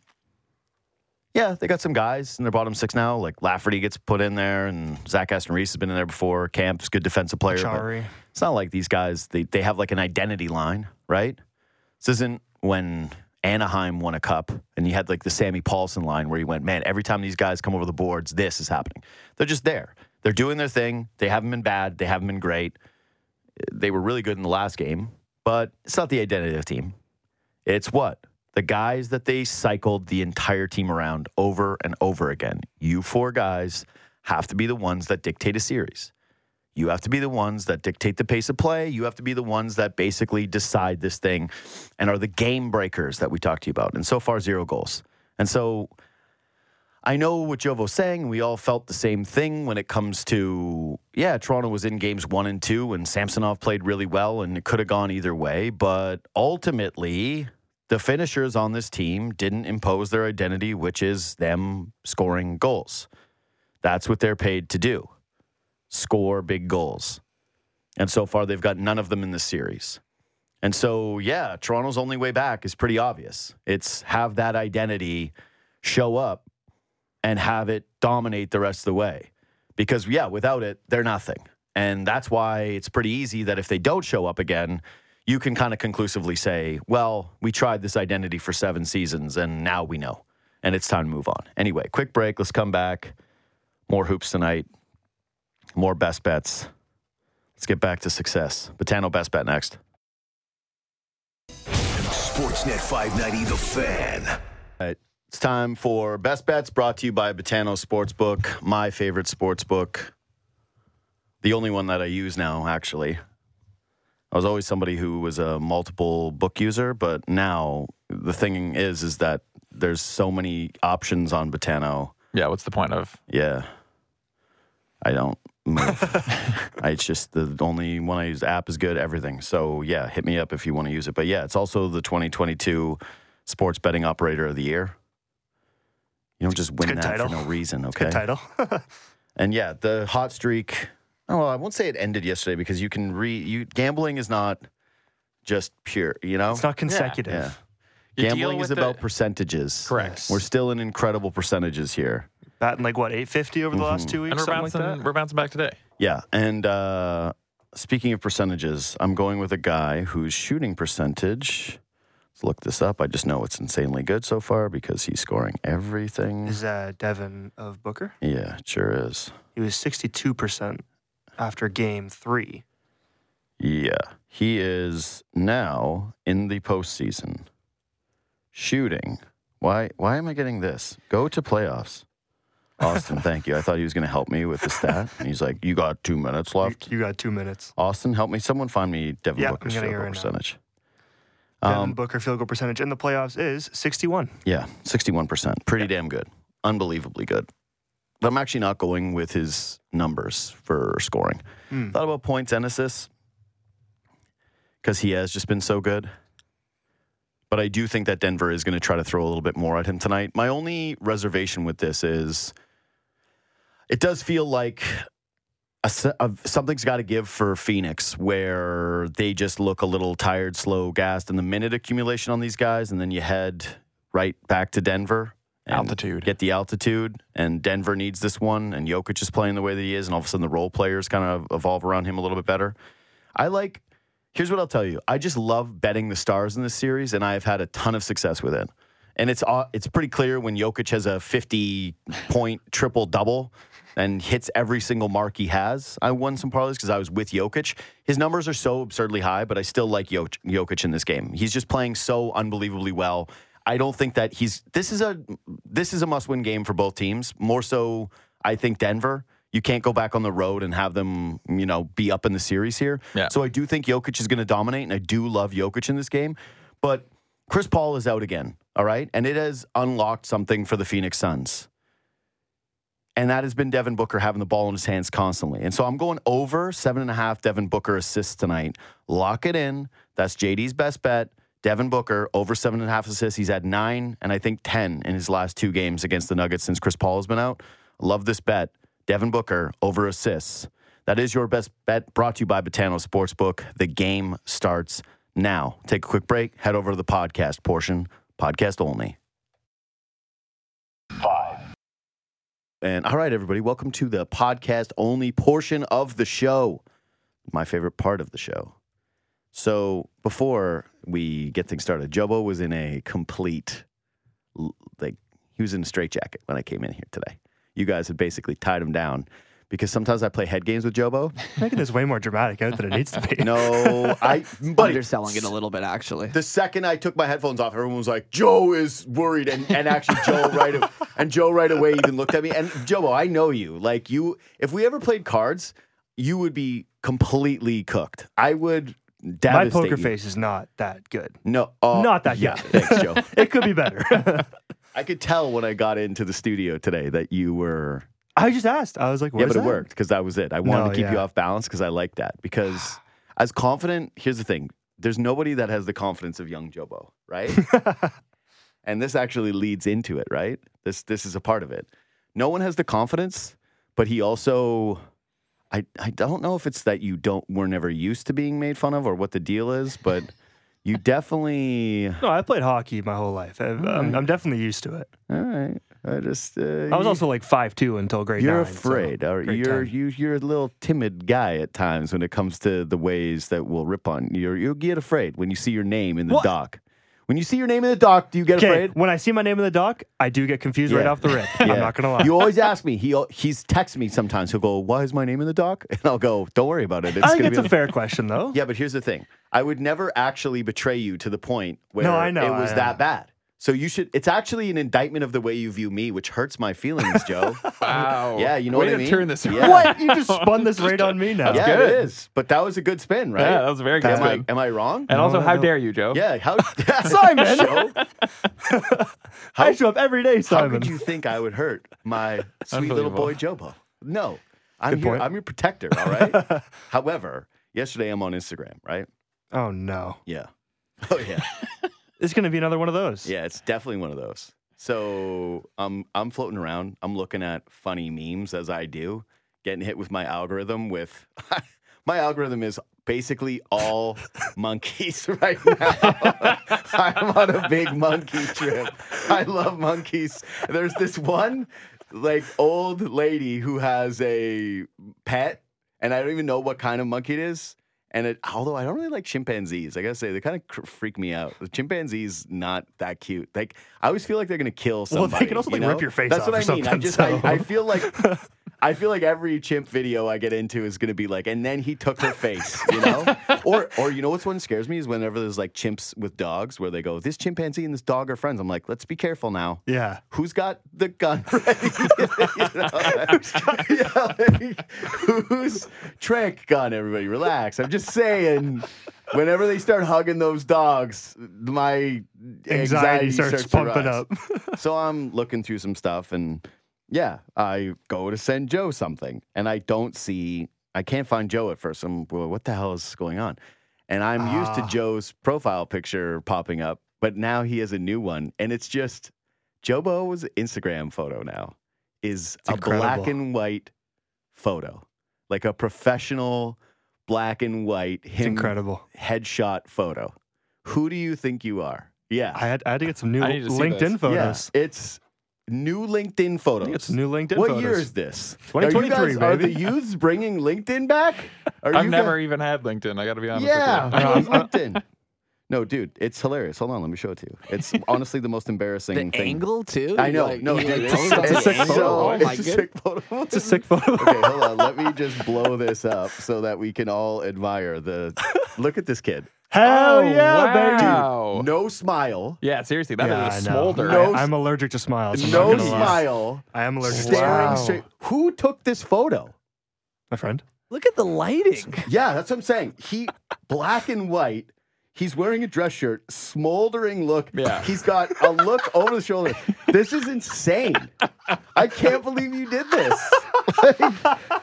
yeah, they got some guys in their bottom six now. Like Lafferty gets put in there, and Zach Aston Reese has been in there before. Camp's a good defensive player. Chari. It's not like these guys, they, they have like an identity line, right? This isn't when Anaheim won a cup and you had like the Sammy Paulson line where you went, man, every time these guys come over the boards, this is happening. They're just there. They're doing their thing. They haven't been bad. They haven't been great. They were really good in the last game, but it's not the identity of the team. It's what? The guys that they cycled the entire team around over and over again. You four guys have to be the ones that dictate a series. You have to be the ones that dictate the pace of play. You have to be the ones that basically decide this thing and are the game breakers that we talked to you about. And so far, zero goals. And so I know what Jovo's saying. We all felt the same thing when it comes to, yeah, Toronto was in games one and two, and Samsonov played really well, and it could have gone either way. But ultimately, the finishers on this team didn't impose their identity, which is them scoring goals. That's what they're paid to do. Score big goals. And so far, they've got none of them in this series. And so, yeah, Toronto's only way back is pretty obvious. It's have that identity show up and have it dominate the rest of the way. Because, yeah, without it, they're nothing. And that's why it's pretty easy that if they don't show up again, you can kind of conclusively say, well, we tried this identity for seven seasons, and now we know. And it's time to move on. Anyway, quick break. Let's come back. More hoops tonight. More best bets. Let's get back to success. Betano best bet next. Sportsnet five ninety, The Fan. All right. It's time for best bets brought to you by Betano Sportsbook, my favorite sportsbook. The only one that I use now, actually. I was always somebody who was a multiple book user, but now the thing is, is that there's so many options on Betano. Yeah, what's the point of? Yeah. I don't move. I, it's just the only one I use. The app is good, everything. So, yeah, hit me up if you want to use it. But, yeah, it's also the twenty twenty-two Sports Betting Operator of the Year. You don't just win that title. for no reason, okay? Good title. And, yeah, the hot streak, oh, well, I won't say it ended yesterday because you can re... You, gambling is not just pure, you know? It's not consecutive. Yeah. You deal Gambling with is about the- percentages. Correct. We're still in incredible percentages here. Batting like, what, eight fifty over the last two weeks? And we're something bouncing, like that? we're bouncing back today. Yeah, and uh, speaking of percentages, I'm going with a guy whose shooting percentage, let's look this up. I just know it's insanely good so far because he's scoring everything. Is uh, Devin of Booker? Yeah, it sure is. He was sixty-two percent after game three. Yeah, he is now in the postseason shooting. Why, why am I getting this? Go to playoffs. Austin, thank you. I thought he was going to help me with the stat. And he's like, you got two minutes left. You, you got two minutes. Austin, help me. Someone find me Devin Yeah, Booker's I'm getting field it goal right now. percentage. Devin Um, Booker field goal percentage in the playoffs is sixty-one. Yeah, sixty-one percent. Pretty damn good. Unbelievably good. But I'm actually not going with his numbers for scoring. Hmm. Thought about points and assists because he has just been so good. But I do think that Denver is going to try to throw a little bit more at him tonight. My only reservation with this is it does feel like a, a, something's got to give for Phoenix where they just look a little tired, slow, gassed in the minute accumulation on these guys, and then you head right back to Denver. And Altitude. Get the altitude, and Denver needs this one, and Jokic is playing the way that he is, and all of a sudden the role players kind of evolve around him a little bit better. I like... Here's what I'll tell you. I just love betting the stars in this series, and I've had a ton of success with it. And it's uh, it's pretty clear when Jokic has a fifty-point triple-double and hits every single mark he has. I won some parlays because I was with Jokic. His numbers are so absurdly high, but I still like Jokic Jokic in this game. He's just playing so unbelievably well. I don't think that he's... This is a this is a must-win game for both teams. More so, I think, Denver. You can't go back on the road and have them, you know, be up in the series here. Yeah. So I do think Jokic is going to dominate, and I do love Jokic in this game. But Chris Paul is out again, all right? And it has unlocked something for the Phoenix Suns. And that has been Devin Booker having the ball in his hands constantly. And so I'm going over seven and a half Devin Booker assists tonight. Lock it in. That's J D's best bet. Devin Booker, over seven and a half assists. He's had nine and I think ten in his last two games against the Nuggets since Chris Paul has been out. Love this bet. Devin Booker, over assists. That is your best bet, brought to you by Betano Sportsbook. The game starts now. Take a quick break. Head over to the podcast portion. Podcast only. Five. And all right, everybody, welcome to the podcast only portion of the show. My favorite part of the show. So before we get things started, Jobo was in a complete, like, he was in a straitjacket when I came in here today. You guys had basically tied him down because sometimes I play head games with Jobo. Making this way more dramatic out than it needs to be. No, I, buddy, Underselling it a little bit, actually. the second I took my headphones off, everyone was like, Joe is worried. And, and actually, Joe right, a- and Joe right away even looked at me. And Jobo, I know you. Like, you, if we ever played cards, you would be completely cooked. I would My devastate poker you. face is not that good. No, uh, Not that yeah, good. thanks, Joe. It could be better. I could tell when I got into the studio today that you were. I just asked. I was like, what yeah, is but it that? worked because that was it. I wanted No, to keep you yeah. off balance because I like that. Because as confident, here's the thing: there's nobody that has the confidence of young Jobo, right? And this actually leads into it, right? This this is a part of it. No one has the confidence, but he also. I, I don't know if it's that you don't were never used to being made fun of or what the deal is, but you definitely. No, I played hockey my whole life. I, I'm, I'm definitely used to it. All right. I just. Uh, I was you- also like five two until grade You're nine. so afraid, or grade you're ten. you you're a little timid guy at times when it comes to the ways that will rip on you. You get afraid when you see your name in the What? dock. When you see your name in the dock, do you get Okay, afraid? when I see my name in the doc, I do get confused right Yeah. off the rip. Yeah. I'm not gonna lie. You always ask me. He he's texts me sometimes. He'll go, "Why is my name in the dock?" And I'll go, "Don't worry about it. It's I think gonna it's be a in fair question, though. Yeah, but here's the thing. I would never actually betray you to the point where No, I know, it was I that know. bad. So you should. It's actually an indictment of the way you view me, which hurts my feelings, Joe. Wow. Yeah, you know Way what I to mean? turn this Yeah. What? You just spun this right on me now. yeah, good. it is. But that was a good spin, right? Yeah, that was a very good. Am I, spin. am I wrong? And also, No, how no. dare you, Joe? Yeah, how Simon! Joe, I show up every day, how Simon. could you think I would hurt my sweet little Unbelievable. boy Jobo? No, I'm Good here. point. I'm your protector. All right. However, yesterday I'm on Instagram, right? Oh no, Yeah. Oh yeah. it's gonna be another one of those. Yeah, it's definitely one of those. So I'm I'm floating around. I'm looking at funny memes as I do, getting hit with my algorithm with my algorithm is basically all monkeys right now. I'm on a big monkey trip. I love monkeys. There's this one like old lady who has a pet, and I don't even know what kind of monkey it is. And it, although I don't really like chimpanzees, I gotta say they kind of cr- freak me out. The chimpanzees not that cute. Like I always feel like they're gonna kill Well, somebody. they can also, you like, know? rip your face That's off what or I mean. I something, just so- I, I feel like I feel like every chimp video I get into is gonna be like, and then he took her face, you know? or or you know what's one that scares me is whenever there's like chimps with dogs where they go, this chimpanzee and this dog are friends. I'm like, let's be careful now. Yeah. Who's got the gun ready? You know? Yeah, like, who's Trank gun? Everybody, relax. I'm just saying, whenever they start hugging those dogs, my anxiety, Anxiety starts, to pumping rise. up. So I'm looking through some stuff, and yeah, I go to send Joe something, and I don't see, I can't find Joe at first. I'm, well, what the hell is going on? And I'm used to Ah. Joe's profile picture popping up, but now he has a new one, and it's just Jobo's Instagram photo now is It's a black incredible. and white photo, like a professional black and white It's him incredible. headshot photo. Who do you think you are? Yeah. I had, I had to get some new I need to see LinkedIn this. photos. Yeah, it's new LinkedIn photos. I think it's new LinkedIn what photos. year is this? twenty twenty-three, are you guys, Are the baby. youths bringing LinkedIn back? Are I've you never guys- even had LinkedIn. I got to be honest Yeah, with I know, I you. use LinkedIn. No, dude, it's hilarious. Hold on, let me show it to you. It's honestly the most embarrassing The thing. angle too. I know. Like, no, you, dude, like, it's, posed on it's the sick angle? so, Oh it's my a good. sick photo. It's a sick photo. Okay, hold on. Let me just blow this up so that we can all admire the. Look at this kid. Hell Oh, yeah, baby. wow. No smile. Yeah, seriously, that is Yeah, a I know. smolder. No- I, I'm allergic to smiles. I'm no not gonna lie. smile. I am allergic to Staring smiles. Wow. straight. Who took this photo? My friend. Look at the lighting. Yeah, that's what I'm saying. He black and white. He's wearing a dress shirt, smoldering look. Yeah. He's got a look over the shoulder. This is insane. I can't believe you did this. Like,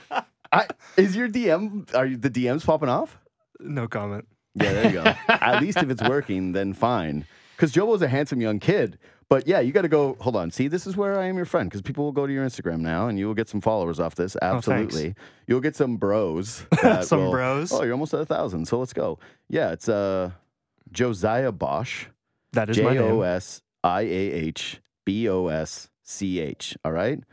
I, is your D M, are you, the D Ms popping off? No comment. Yeah, there you go. At least if it's working, then fine. Because Jobo's a handsome young kid. But yeah, you got to go, hold on. See, this is where I am your friend. Because people will go to your Instagram now and you will get some followers off this. Absolutely. Oh, You'll get some bros. that Some will- bros. Oh, you're almost at a thousand. So let's go. Yeah, it's uh, Josiah Bosch. That is my J O name. S I A H B O S C H. All right.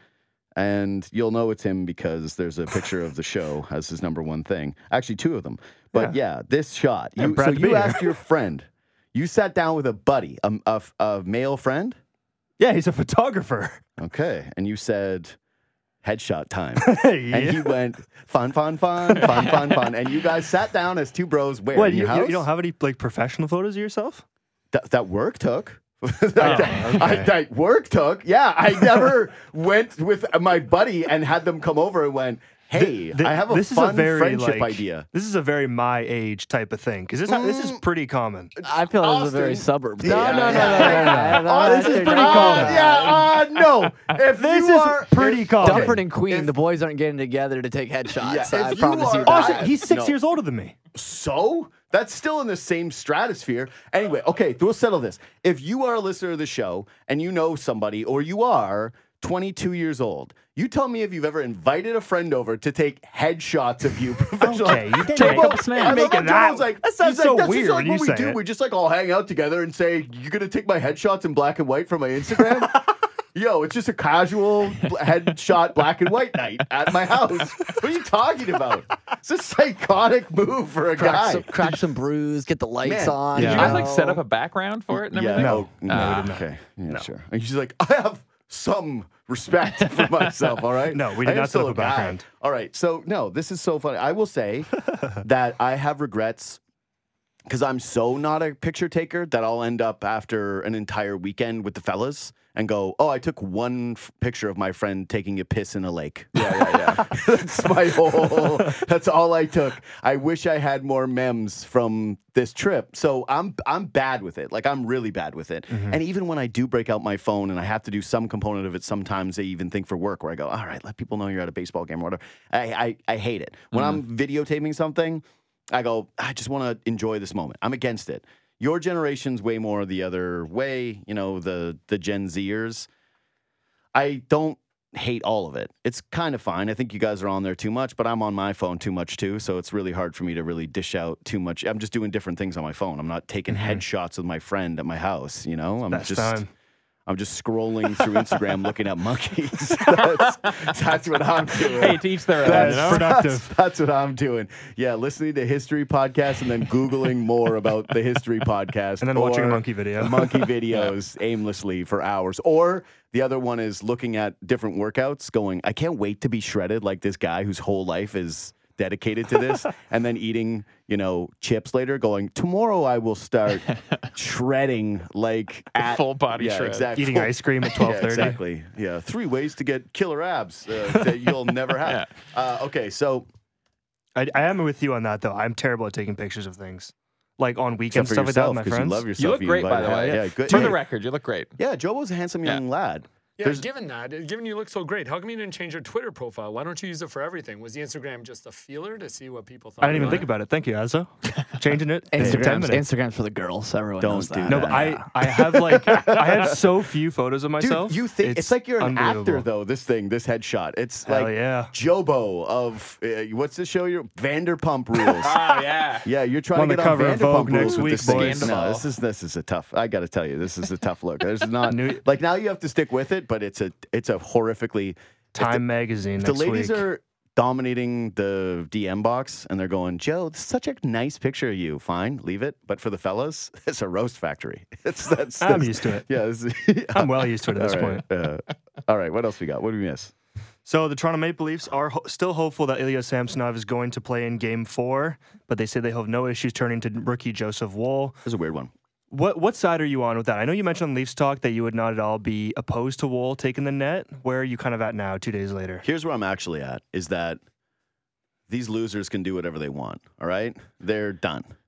And you'll know it's him because there's a picture of the show as his number one thing. Actually, two of them. But yeah, this shot. Yeah, You, Brad so to you be here. asked your friend. You sat down with a buddy, a, a, a male friend. Yeah, he's a photographer. Okay. And you said, headshot time. Yeah. And he went, fun, fun, fun, fun, fun, fun. And you guys sat down as two bros where? What, in you, your you, house? you don't have any like professional photos of yourself? That, that work took. okay. I, that work took. Yeah, I never went with my buddy and had them come over and went, hey, Th- I have a this fun is a very, friendship like, idea. This is a very my age type of thing because this this is pretty common. I feel like it's a very Austin. suburb. No, thing. no, no, Yeah, no, yeah, no, yeah, no. yeah, This is yeah, pretty yeah. common. Uh, yeah, uh, no. If This you is are, pretty if- common. Dumford and Queen, If- the boys aren't getting together to take headshots. Yeah, I if you promise you are- that. Austin, he's six No. years older than me. So that's still in the same stratosphere. Anyway, okay, we'll settle this. If you are a listener of the show and you know somebody, or you are twenty-two years old, you tell me if you've ever invited a friend over to take headshots of you professionally. Okay, you didn't Jobo- make up a snap. I love Making how that- Jobo's like, that sounds he's so like, that's weird just like when what you we say do. it. We just like all hang out together and say, "You're gonna take my headshots in black and white from my Instagram." Yo, it's just a casual bl- headshot black and white night at my house. What are you talking about? It's a psychotic move for a Crack guy. some, crack some brews, get the lights Man, on. yeah. Did you you guys like know? set up a background for it and Yeah, everything? no, no, Ah. we did not. Okay, yeah, sure. And she's like, I have some respect for myself. All right. No, we did I am not set still up a guy. background. All right. So no, this is so funny. I will say that I have regrets because I'm so not a picture taker that I'll end up after an entire weekend with the fellas and go, oh, I took one f- picture of my friend taking a piss in a lake. Yeah, yeah, yeah. That's my whole, that's all I took. I wish I had more memes from this trip. So I'm I'm bad with it. Like, I'm really bad with it. And even when I do break out my phone and I have to do some component of it, sometimes they even think for work where I go, all right, let people know you're at a baseball game or whatever. I, I, I hate it. When I'm videotaping something, I go, I just want to enjoy this moment. I'm against it. Your generation's way more the other way, you know, the the Gen Zers. I don't hate all of it. It's kind of fine. I think you guys are on there too much, but I'm on my phone too much too, so it's really hard for me to really dish out too much. I'm just doing different things on my phone. I'm not taking headshots with my friend at my house, you know? I'm Best just time. I'm just scrolling through Instagram looking at monkeys. That's, that's what I'm doing. Hey, teach their own, That's you know? productive. That's, that's what I'm doing. Yeah, listening to history podcasts and then Googling more about the history podcast. And then watching a or monkey video. Monkey videos aimlessly for hours. Or the other one is looking at different workouts going, I can't wait to be shredded like this guy whose whole life is dedicated to this. And then eating, you know, chips later going, tomorrow I will start shredding like at full body yeah, shred. Exactly. Eating ice cream at twelve Yeah, thirty. exactly. Yeah, three ways to get killer abs uh, that you'll never have. Uh, okay, so I, I am with you on that though. I'm terrible at taking pictures of things, like on except weekends for stuff like that yourself with my because you friends. love yourself. You look great, by invite- the way. Yeah, good. For Hey, the record, you look great. yeah, Jobo's a handsome Yeah. young lad. Yeah, There's- given that, given you look so great, how come you didn't change your Twitter profile? Why don't you use it for everything? Was the Instagram just a feeler to see what people thought? I didn't even about think it? about it. Thank you, Azo. Changing it. in ten Instagram's, minutes. Instagram's for the girls. Everyone Don't knows do that. No, but I, I have like I have so few photos of myself. Dude, you think it's, like you're an actor unbelievable. though. This thing, this headshot, it's Hell like yeah. Jobo of uh, what's the show? You're Vanderpump Rules. Oh, yeah. Yeah, you're trying On to the get on cover of Vanderpump Vogue Rules next with week, this thing. boys. No, this is this is a tough. I got to tell you, this is a tough look. There's not New- like now you have to stick with it, but it's a it's a horrifically. Time magazine. The next ladies week. are dominating the D M box and they're going, Joe, this is such a nice picture of you. Fine, leave it. But for the fellas, it's a roast factory. It's that's. I'm that's- used to it. Yeah, this is, I'm well used to it at this all right, point. uh, all right, what else we got? What do we miss? So the Toronto Maple Leafs are ho- still hopeful that Ilya Samsonov is going to play in Game Four, but they say they have no issues turning to rookie Joseph Woll. This is a weird one. What what side are you on with that? I know you mentioned on Leafs Talk that you would not at all be opposed to Woll taking the net. Where are you kind of at now, two days later? Here's where I'm actually at: is that these losers can do whatever they want. All right, they're done.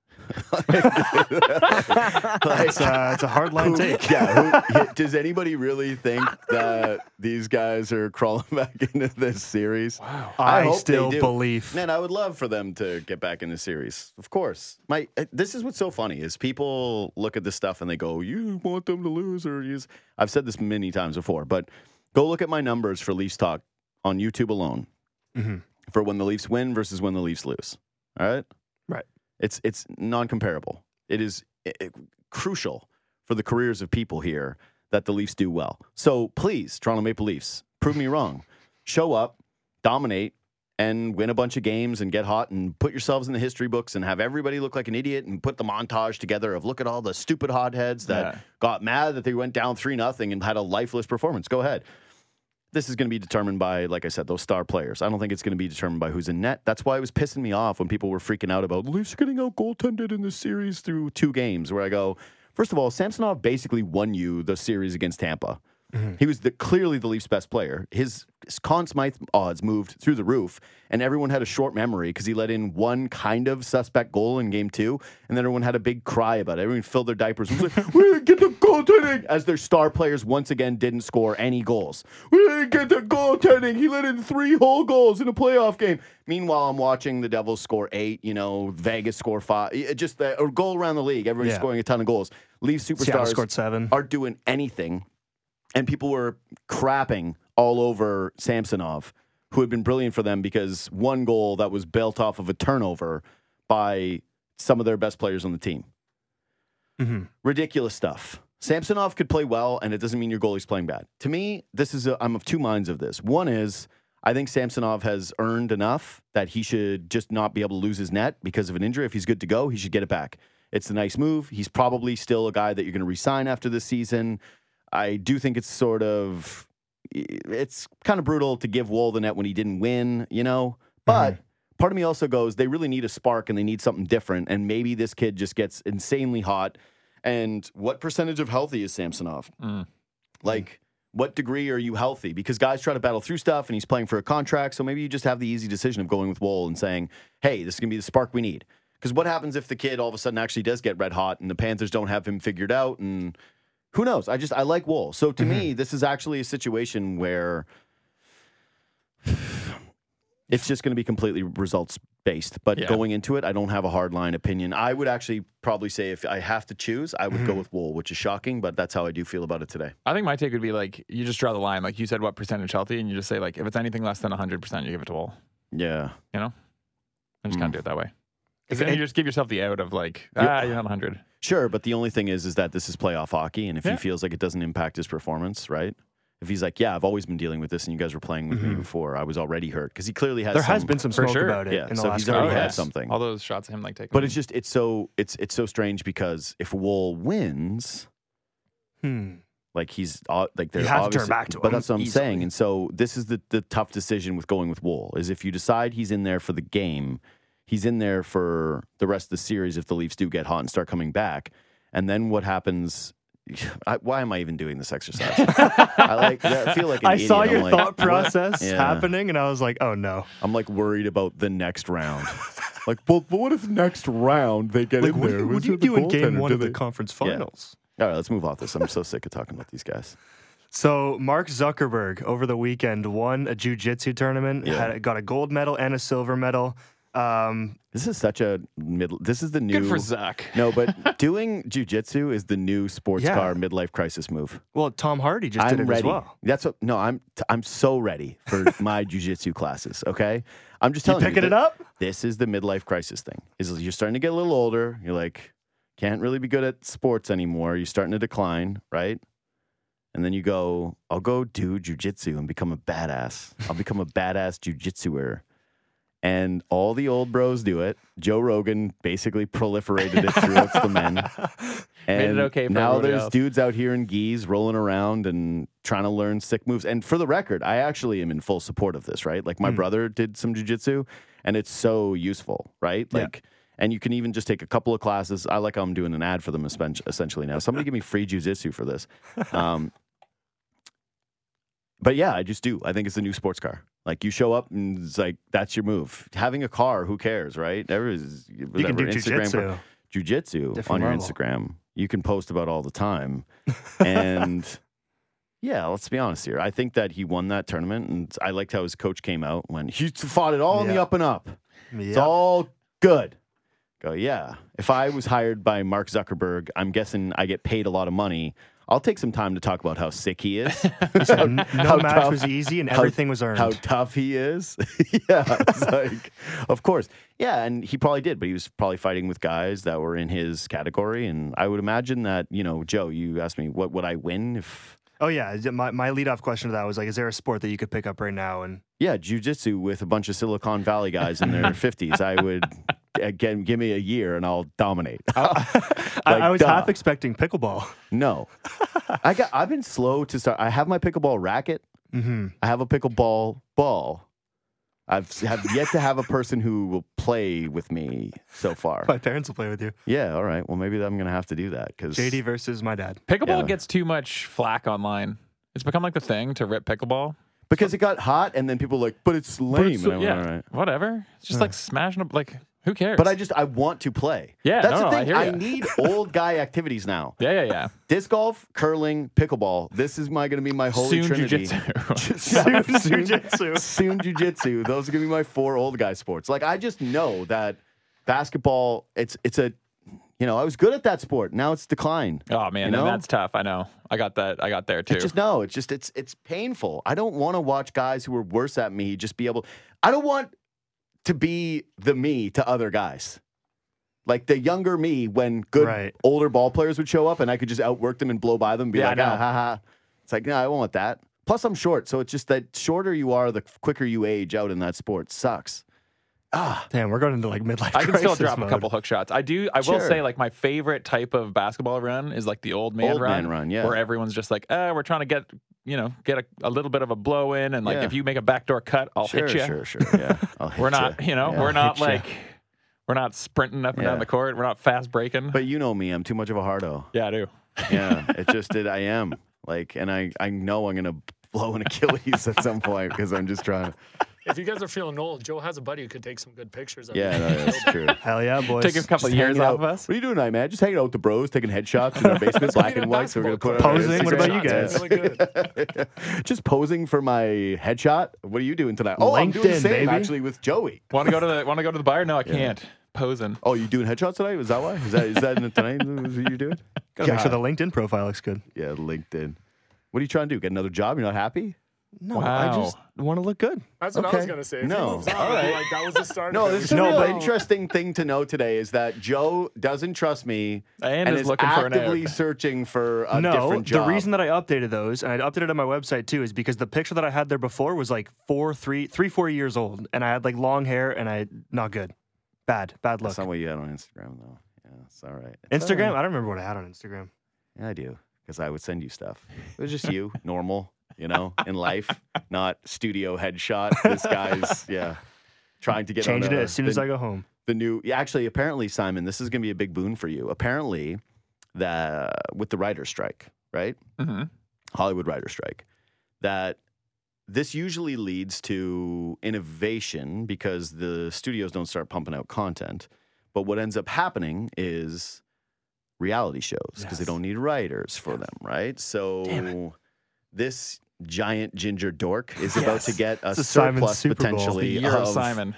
It's, uh, it's a hard line take. Yeah. Who, does anybody really think that these guys are crawling back into this series? Wow. I, hope still they do. believe. Man, I would love for them to get back in the series. Of course. My uh, this is what's so funny is people look at this stuff and they go, "You want them to lose or use?" I've said this many times before, but go look at my numbers for Leafs Talk on YouTube alone Mm-hmm. for when the Leafs win versus when the Leafs lose. All right? Right. It's it's non-comparable. It is i i crucial for the careers of people here that the Leafs do well. So please, Toronto Maple Leafs, prove me wrong. Show up, dominate, and win a bunch of games and get hot and put yourselves in the history books and have everybody look like an idiot and put the montage together of look at all the stupid hotheads that Yeah. got mad that they went down three nothing and had a lifeless performance. Go ahead. This is going to be determined by, like I said, those star players. I don't think it's going to be determined by who's in net. That's why it was pissing me off when people were freaking out about the Leafs are getting out goaltended in this series through two games. Where I go, first of all, Samsonov basically won you the series against Tampa. Mm-hmm. He was the, clearly the Leafs' best player. His, his Conn Smythe odds moved through the roof, and everyone had a short memory because he let in one kind of suspect goal in game two, and then everyone had a big cry about it. Everyone filled their diapers. Was like, we didn't get the goaltending! As their star players once again didn't score any goals. We didn't get the goaltending! He let in three whole goals in a playoff game. Meanwhile, I'm watching the Devils score eight, you know, Vegas score five. It just the, a goal around the league. Everybody's Yeah. scoring a ton of goals. Leafs Seattle superstars scored seven. aren't doing anything. And people were crapping all over Samsonov, who had been brilliant for them because one goal that was built off of a turnover by some of their best players on the team. Mm-hmm. Ridiculous stuff. Samsonov could play well, and it doesn't mean your goalie's playing bad. To me, this is a, I'm of two minds of this. One is I think Samsonov has earned enough that he should just not be able to lose his net because of an injury. If he's good to go, he should get it back. It's a nice move. He's probably still a guy that you're going to re-sign after this season. I do think it's sort of, it's kind of brutal to give Woll the net when he didn't win, you know? But mm-hmm. part of me also goes, they really need a spark and they need something different. And maybe this kid just gets insanely hot. And what percentage of healthy is Samsonov? Mm. Like, what degree are you healthy? Because guys try to battle through stuff and he's playing for a contract. So maybe you just have the easy decision of going with Woll and saying, hey, this is going to be the spark we need. Because what happens if the kid all of a sudden actually does get red hot and the Panthers don't have him figured out and... Who knows? I just, I like Woll. So to mm-hmm. me, this is actually a situation where it's just going to be completely results based. But yeah. going into it, I don't have a hard line opinion. I would actually probably say if I have to choose, I would mm-hmm. go with Woll, which is shocking, but that's how I do feel about it today. I think my take would be like, you just draw the line. Like you said, what percentage healthy? And you just say like, if it's anything less than one hundred percent, you give it to Woll. Yeah. You know? I just mm. kind of do it that way. Because then you just give yourself the out of like, ah, yeah. you're not one hundred. Sure, but the only thing is, is that this is playoff hockey, and if yeah. he feels like it doesn't impact his performance, right? If he's like, yeah, I've always been dealing with this, and you guys were playing with mm-hmm. me before, I was already hurt because he clearly has. There some, has been some smoke sure. about it. Yeah, in the so last he's already couple had years. something. All those shots of him like taking. But it's just it's so it's it's so strange because if Woll wins, hmm. like he's uh, like they're you have to obviously, turn back to him. But that's what I'm easily. saying, and so this is the the tough decision with going with Woll is if you decide he's in there for the game, he's in there for the rest of the series if the Leafs do get hot and start coming back. And then what happens? I, why am I even doing this exercise? I like. I feel like an I idiot. saw your I'm like, thought process yeah. happening, and I was like, "Oh no!" I'm like worried about the next round. Like, well, but what if next round they get like, in what, there? what do you the do in game goaltender? one Do of the they- conference finals? Yeah. All right, let's move off this. I'm so sick of talking about these guys. So Mark Zuckerberg over the weekend won a jiu-jitsu tournament. Yeah. Had got a gold medal and a silver medal. Um, This is such a middle. This is the new. Good for Zuck. No, but doing jujitsu is the new sports Yeah. car midlife crisis move. well, Tom Hardy just I'm did it ready. as well. That's what. No, I'm. I'm so ready for my jujitsu classes. Okay, I'm just You telling you. picking it that up? This is the midlife crisis thing. Is you're starting to get a little older. You're like, can't really be good at sports anymore. You're starting to decline, right? And then you go, I'll go do jujitsu and become a badass. I'll become a badass jujitsuer. And all the old bros do it. Joe Rogan basically proliferated it throughout the men. And Made it okay for now everybody there's else. dudes out here in gis rolling around and trying to learn sick moves. And for the record, I actually am in full support of this, right? Like my Mm. brother did some jujitsu and it's so useful, right? Yeah. Like, and you can even just take a couple of classes. I like how I'm doing an ad for them espen- essentially now. Somebody give me free jujitsu for this. Um, but yeah, I just do. I think it's a new sports car. Like you show up and it's like that's your move. Having a car, who cares, right? Everybody's, You can do Instagram jujitsu. jiu-jitsu Different on your level. Instagram. You can post about all the time. And yeah, let's be honest here. I think that he won that tournament, and I liked how his coach came out when he fought it all in the Yeah. up and up. It's Yeah. all good. Go, yeah. If I was hired by Mark Zuckerberg, I'm guessing I get paid a lot of money. I'll take some time to talk about how sick he is. how, No how match tough- was easy and how- everything was earned. How tough he is. Yeah. It's like, of course. Yeah. And he probably did, but he was probably fighting with guys that were in his category. And I would imagine that, you know, Joe, you asked me, what would I win if. Oh yeah, my my lead off question to that was like, is there a sport that you could pick up right now? And Yeah, jiu-jitsu with a bunch of Silicon Valley guys in their fifties. I would, again, give me a year and I'll dominate. I, Like, I was duh. half expecting pickleball. No. I got, I've been slow to start. I have my pickleball racket. Mm-hmm. I have a pickleball ball. I've have yet to have a person who will play with me so far. My parents will play with you. Yeah, all right. Well, maybe I'm going to have to do that because J D versus my dad. Pickleball Yeah. gets too much flack online. It's become like the thing to rip pickleball. because it got hot and then people were like, but it's But lame. it's- And I went, yeah, all right. whatever. It's just like smashing up. Like, who cares? But I just I want to play. Yeah, that's no, the no, I thing. hear ya. need old guy activities now. yeah, yeah, yeah. Disc golf, curling, pickleball. This is my going to be my holy Soon trinity. jujitsu. soon, Soon jujitsu. soon jujitsu. Those are gonna be my four old guy sports. Like I just know that basketball. It's it's a, you know, I was good at that sport. Now it's declined. Oh man, You know? and that's tough. I know. I got that. I got there too. It's just no. It's just it's it's painful. I don't want to watch guys who are worse at me just be able. I don't want to be the me to other guys. Like the younger me, when good Right. older ball players would show up and I could just outwork them and blow by them and be Yeah, I like, know. ah, ha, ha. It's like, no, I won't want that. Plus, I'm short. So it's just that shorter you are, the quicker you age out in that sport. Sucks. Ah, Damn, we're going into like midlife I can still crisis drop mode. a couple hook shots. I do. I will Sure. say, like my favorite type of basketball run is like the old man Old run, man run, yeah. where everyone's just like, "Uh, we're trying to get you know get a, a little bit of a blow in, and like Yeah. if you make a backdoor cut, I'll sure, hit you." sure, sure. Yeah. I'll hit We're ya. not, you know, Yeah, we're I'll not hit ya. like we're not sprinting up and Yeah. down the court. We're not fast breaking. But you know me. I'm too much of a hardo. yeah, I do. Yeah, it just did. I am like, and I, I know I'm gonna blow an Achilles at some point because I'm just trying. to... If you guys are feeling old, Joe has a buddy who could take some good pictures of Yeah, you. no, that's true. Hell yeah, boys. Take a couple Just of years hanging off out. of us. What are you doing tonight, man? Just hanging out with the bros, taking headshots in our basement, black need and a white. So we're gonna put it basketball on court. our Posing? What about you Instagram. guys? Really good. Just posing for my headshot. What are you doing tonight? Oh, I'm doing the LinkedIn, same baby. actually with Joey. Want to go to the Want to go to the bar? No, I can't. Posing. Oh, you doing headshots tonight? Is that why? Is that is that in the tonight? Is what you're doing? Gotta make sure God. the LinkedIn profile looks good. Yeah, LinkedIn. What are you trying to do? Get another job? You're not happy? No, Wow. I just want to look good. That's what I was Okay. gonna say. If he No. moves on, All right. like that was the start. No, of this is it. a No, real but- interesting thing to know today is that Joe doesn't trust me And is is looking for an actively out. searching for a no, different the job. reason that I updated those, and I updated it on my website too, is because the picture that I had there before was like four, three, three, four years old, and I had like long hair, and I not good, bad, bad look. That's not what you had on Instagram, though. Yeah, it's all right. It's all Instagram, right. I don't remember what I had on Instagram. Yeah, I do, because I would send you stuff. It was just you, normal, you know, in life, not studio headshot. This guy's, yeah, trying to get on Changing a- it as soon the, as I go home. the new. Yeah, actually, apparently, Simon, this is going to be a big boon for you. Apparently, that with the writer's strike, right? hmm Hollywood writer's strike, that this usually leads to innovation because the studios don't start pumping out content. But what ends up happening is reality shows because they Yes. don't need writers for them, right? So this giant ginger dork is about to get a It's a Simon surplus Super Bowl. The potentially year of of Simon.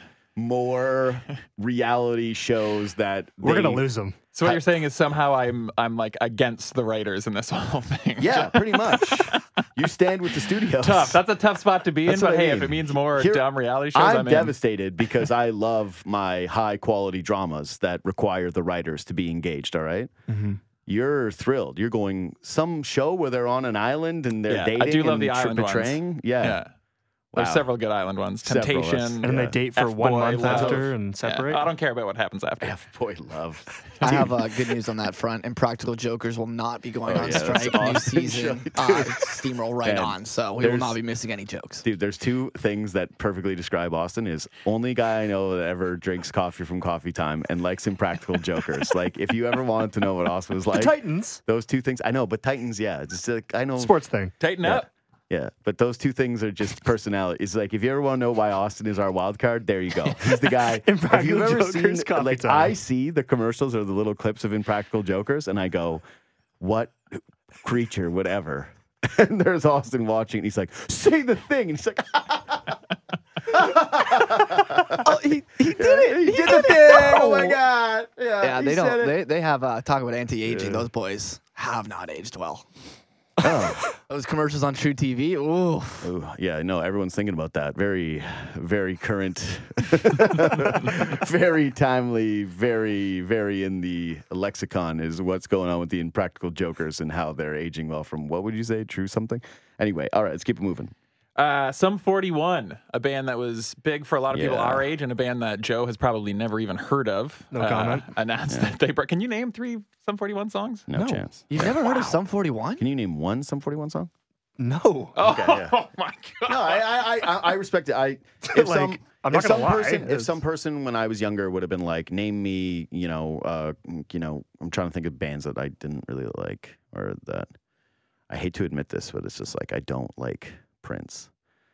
more reality shows that We're they- gonna lose them. So what you're saying is somehow I'm I'm like against the writers in this whole thing. Yeah, pretty much. You stand with the studios. Tough. That's a tough spot to be That's in. what But I hey, mean. if it means more Here- dumb reality shows, I'm I'm, in. devastated because I love my high quality dramas that require the writers to be engaged. All right? Mm-hmm. You're thrilled. You're going some show where they're on an island and they're Yeah, I dating do love and the tr- island ones. betraying. Yeah. Yeah. There's Wow. several good island ones. Several, that's- Temptation. And then Yeah. they date for one F-boy month love. after and Yeah, separate. I don't care about what happens after. F boy love. I have uh, good news on that front. Impractical Jokers will not be going Oh, on yeah, that's strike. New awesome. season, Dude. uh, steamroll right Man, on. So we will there's- not be missing any jokes. Dude, there's two things that perfectly describe Austin. Is only guy I know that ever drinks coffee from Coffee Time and likes Impractical Jokers. Like, if you ever wanted to know what Austin was The like, Titans those two things. I know, but Titans, yeah, just like I know. sports thing. Tighten Yeah. up. Yeah, but those two things are just personality. It's like if you ever want to know why Austin is our wild card, there you go. He's the guy. If you've ever Jokers seen, coffee like time. I see the commercials or the little clips of Impractical Jokers, and I go, "What creature would ever?" And there's Austin watching, and he's like, "Say the thing," and he's like, Oh, he, he did it. "He, He did did the thing! it. Oh my god!" Yeah, Yeah, he they said don't. it. They they have uh, talk about anti-aging. Yeah. Those boys have not aged well. Oh. Those commercials on True T V. Ooh. Ooh, yeah, no, everyone's thinking about that. Very, very current, very timely, very, very in the lexicon is what's going on with the Impractical Jokers and how they're aging well from, what would you say, true something? Anyway, all right, let's keep it moving. Uh, Sum forty-one, a band that was big for a lot of people Yeah. our age, and a band that Joe has probably never even heard of. No uh, comment. Announced that they. Brought, can you name three Sum forty-one songs? No, chance. You've never heard of Sum forty-one? Can you name one Sum forty-one song? No. Oh, Okay, yeah. oh my god! No, I, I, I, I respect it. I, if Like, some, I'm not if gonna some lie, person, if it's- some person when I was younger would have been like, name me, you know, uh, you know, I'm trying to think of bands that I didn't really like or that I hate to admit this, but it's just like I don't like Prince.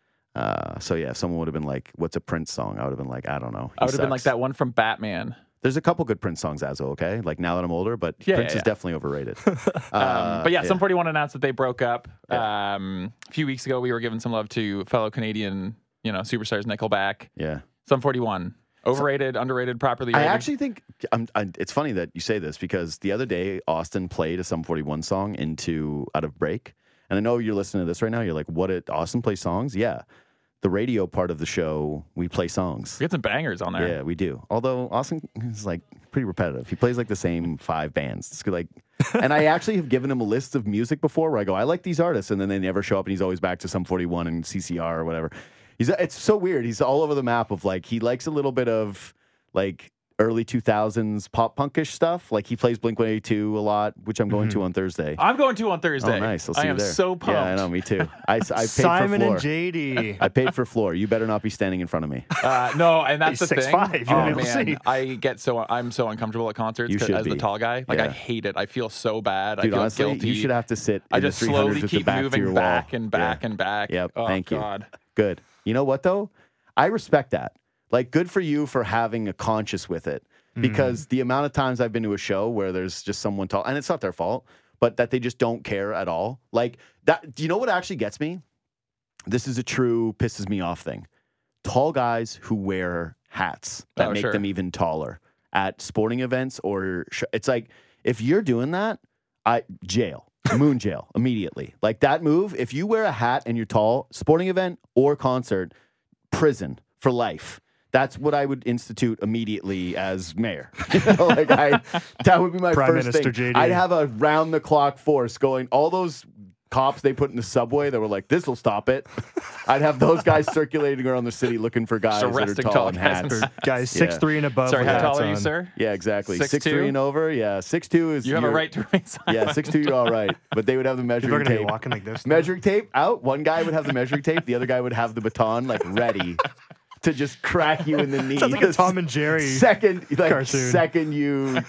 Uh, so yeah, if someone would have been like, "What's a Prince song?" I would have been like, "I don't know." I would have been like that one from Batman. There's a couple good Prince songs, Azo. Okay, like now that I'm older, but Yeah, Prince yeah, is yeah. definitely overrated. Um, Uh, but yeah, Sum forty-one announced that they broke up. Yeah. Um, a few weeks ago, we were giving some love to fellow Canadian, you know, superstars Nickelback. yeah. Sum forty-one, overrated, underrated, properly I rated. actually think I'm, I, it's funny that you say this because the other day Austin played a Sum forty-one song into Out of Break, and I know you're listening to this right now. You're like, "What? It Austin plays songs?" Yeah, the radio part of the show, we play songs. we got some bangers on there. Yeah, we do. Although Austin is like pretty repetitive. He plays like the same five bands. It's like, and I actually have given him a list of music before where I go, I like these artists, and then they never show up, and he's always back to Sum forty-one and C C R or whatever. He's it's so weird. He's all over the map of like he likes a little bit of like early two thousands pop punkish stuff. Like he plays Blink one eighty-two a lot, which I'm going to on Thursday. I'm going to on Thursday. Oh, nice. I'll see I you am there. so pumped. Yeah, I know. Me too. I, I paid Simon for floor. and J D. I paid for floor. You better not be standing in front of me. Uh, no, and that's He's the six thing. five. You Oh won't be able to man, see. I get so I'm so uncomfortable at concerts You 'cause- should as the be. tall guy. Like I Yeah. hate it. I feel so bad. Dude, I feel honestly, guilty. you should have to sit I in the just three hundreds slowly with the keep back to moving your back wall. and back Yeah. and back. Yep. Oh, Thank you. God. Good. You know what though? I respect that. Like, good for you for having a conscience with it. Because the amount of times I've been to a show where there's just someone tall, and it's not their fault, but that they just don't care at all. Like that. Do you know what actually gets me? This is a true pisses me off thing. Tall guys who wear hats that Oh, make sure. them even taller at sporting events or sh- it's like if you're doing that, I jail. Moon jail immediately. Like that move, if you wear a hat and you're tall, sporting event or concert, prison for life. That's what I would institute immediately as mayor. You know, like I, that would be my Prime first Minister thing. J D. I'd have a round the clock force going. All those cops they put in the subway that were like, "This will stop it." I'd have those guys circulating around the city looking for guys that are arresting tall, tall in guys. hats. Or guys Yeah. six three and above. Sorry, with how tall hats are you, on. sir? Yeah, exactly. Six Six two? three and over. Yeah, six two is. You have a your- right to remain silent. Yeah, six two. You're all right. But they would have the People are measuring gonna be tape. walking like this. Measuring tape out. One guy would have the measuring tape. The other guy would have the baton like ready to just crack you in the knee. Sounds like a Tom and Jerry. Second, like cartoon. second you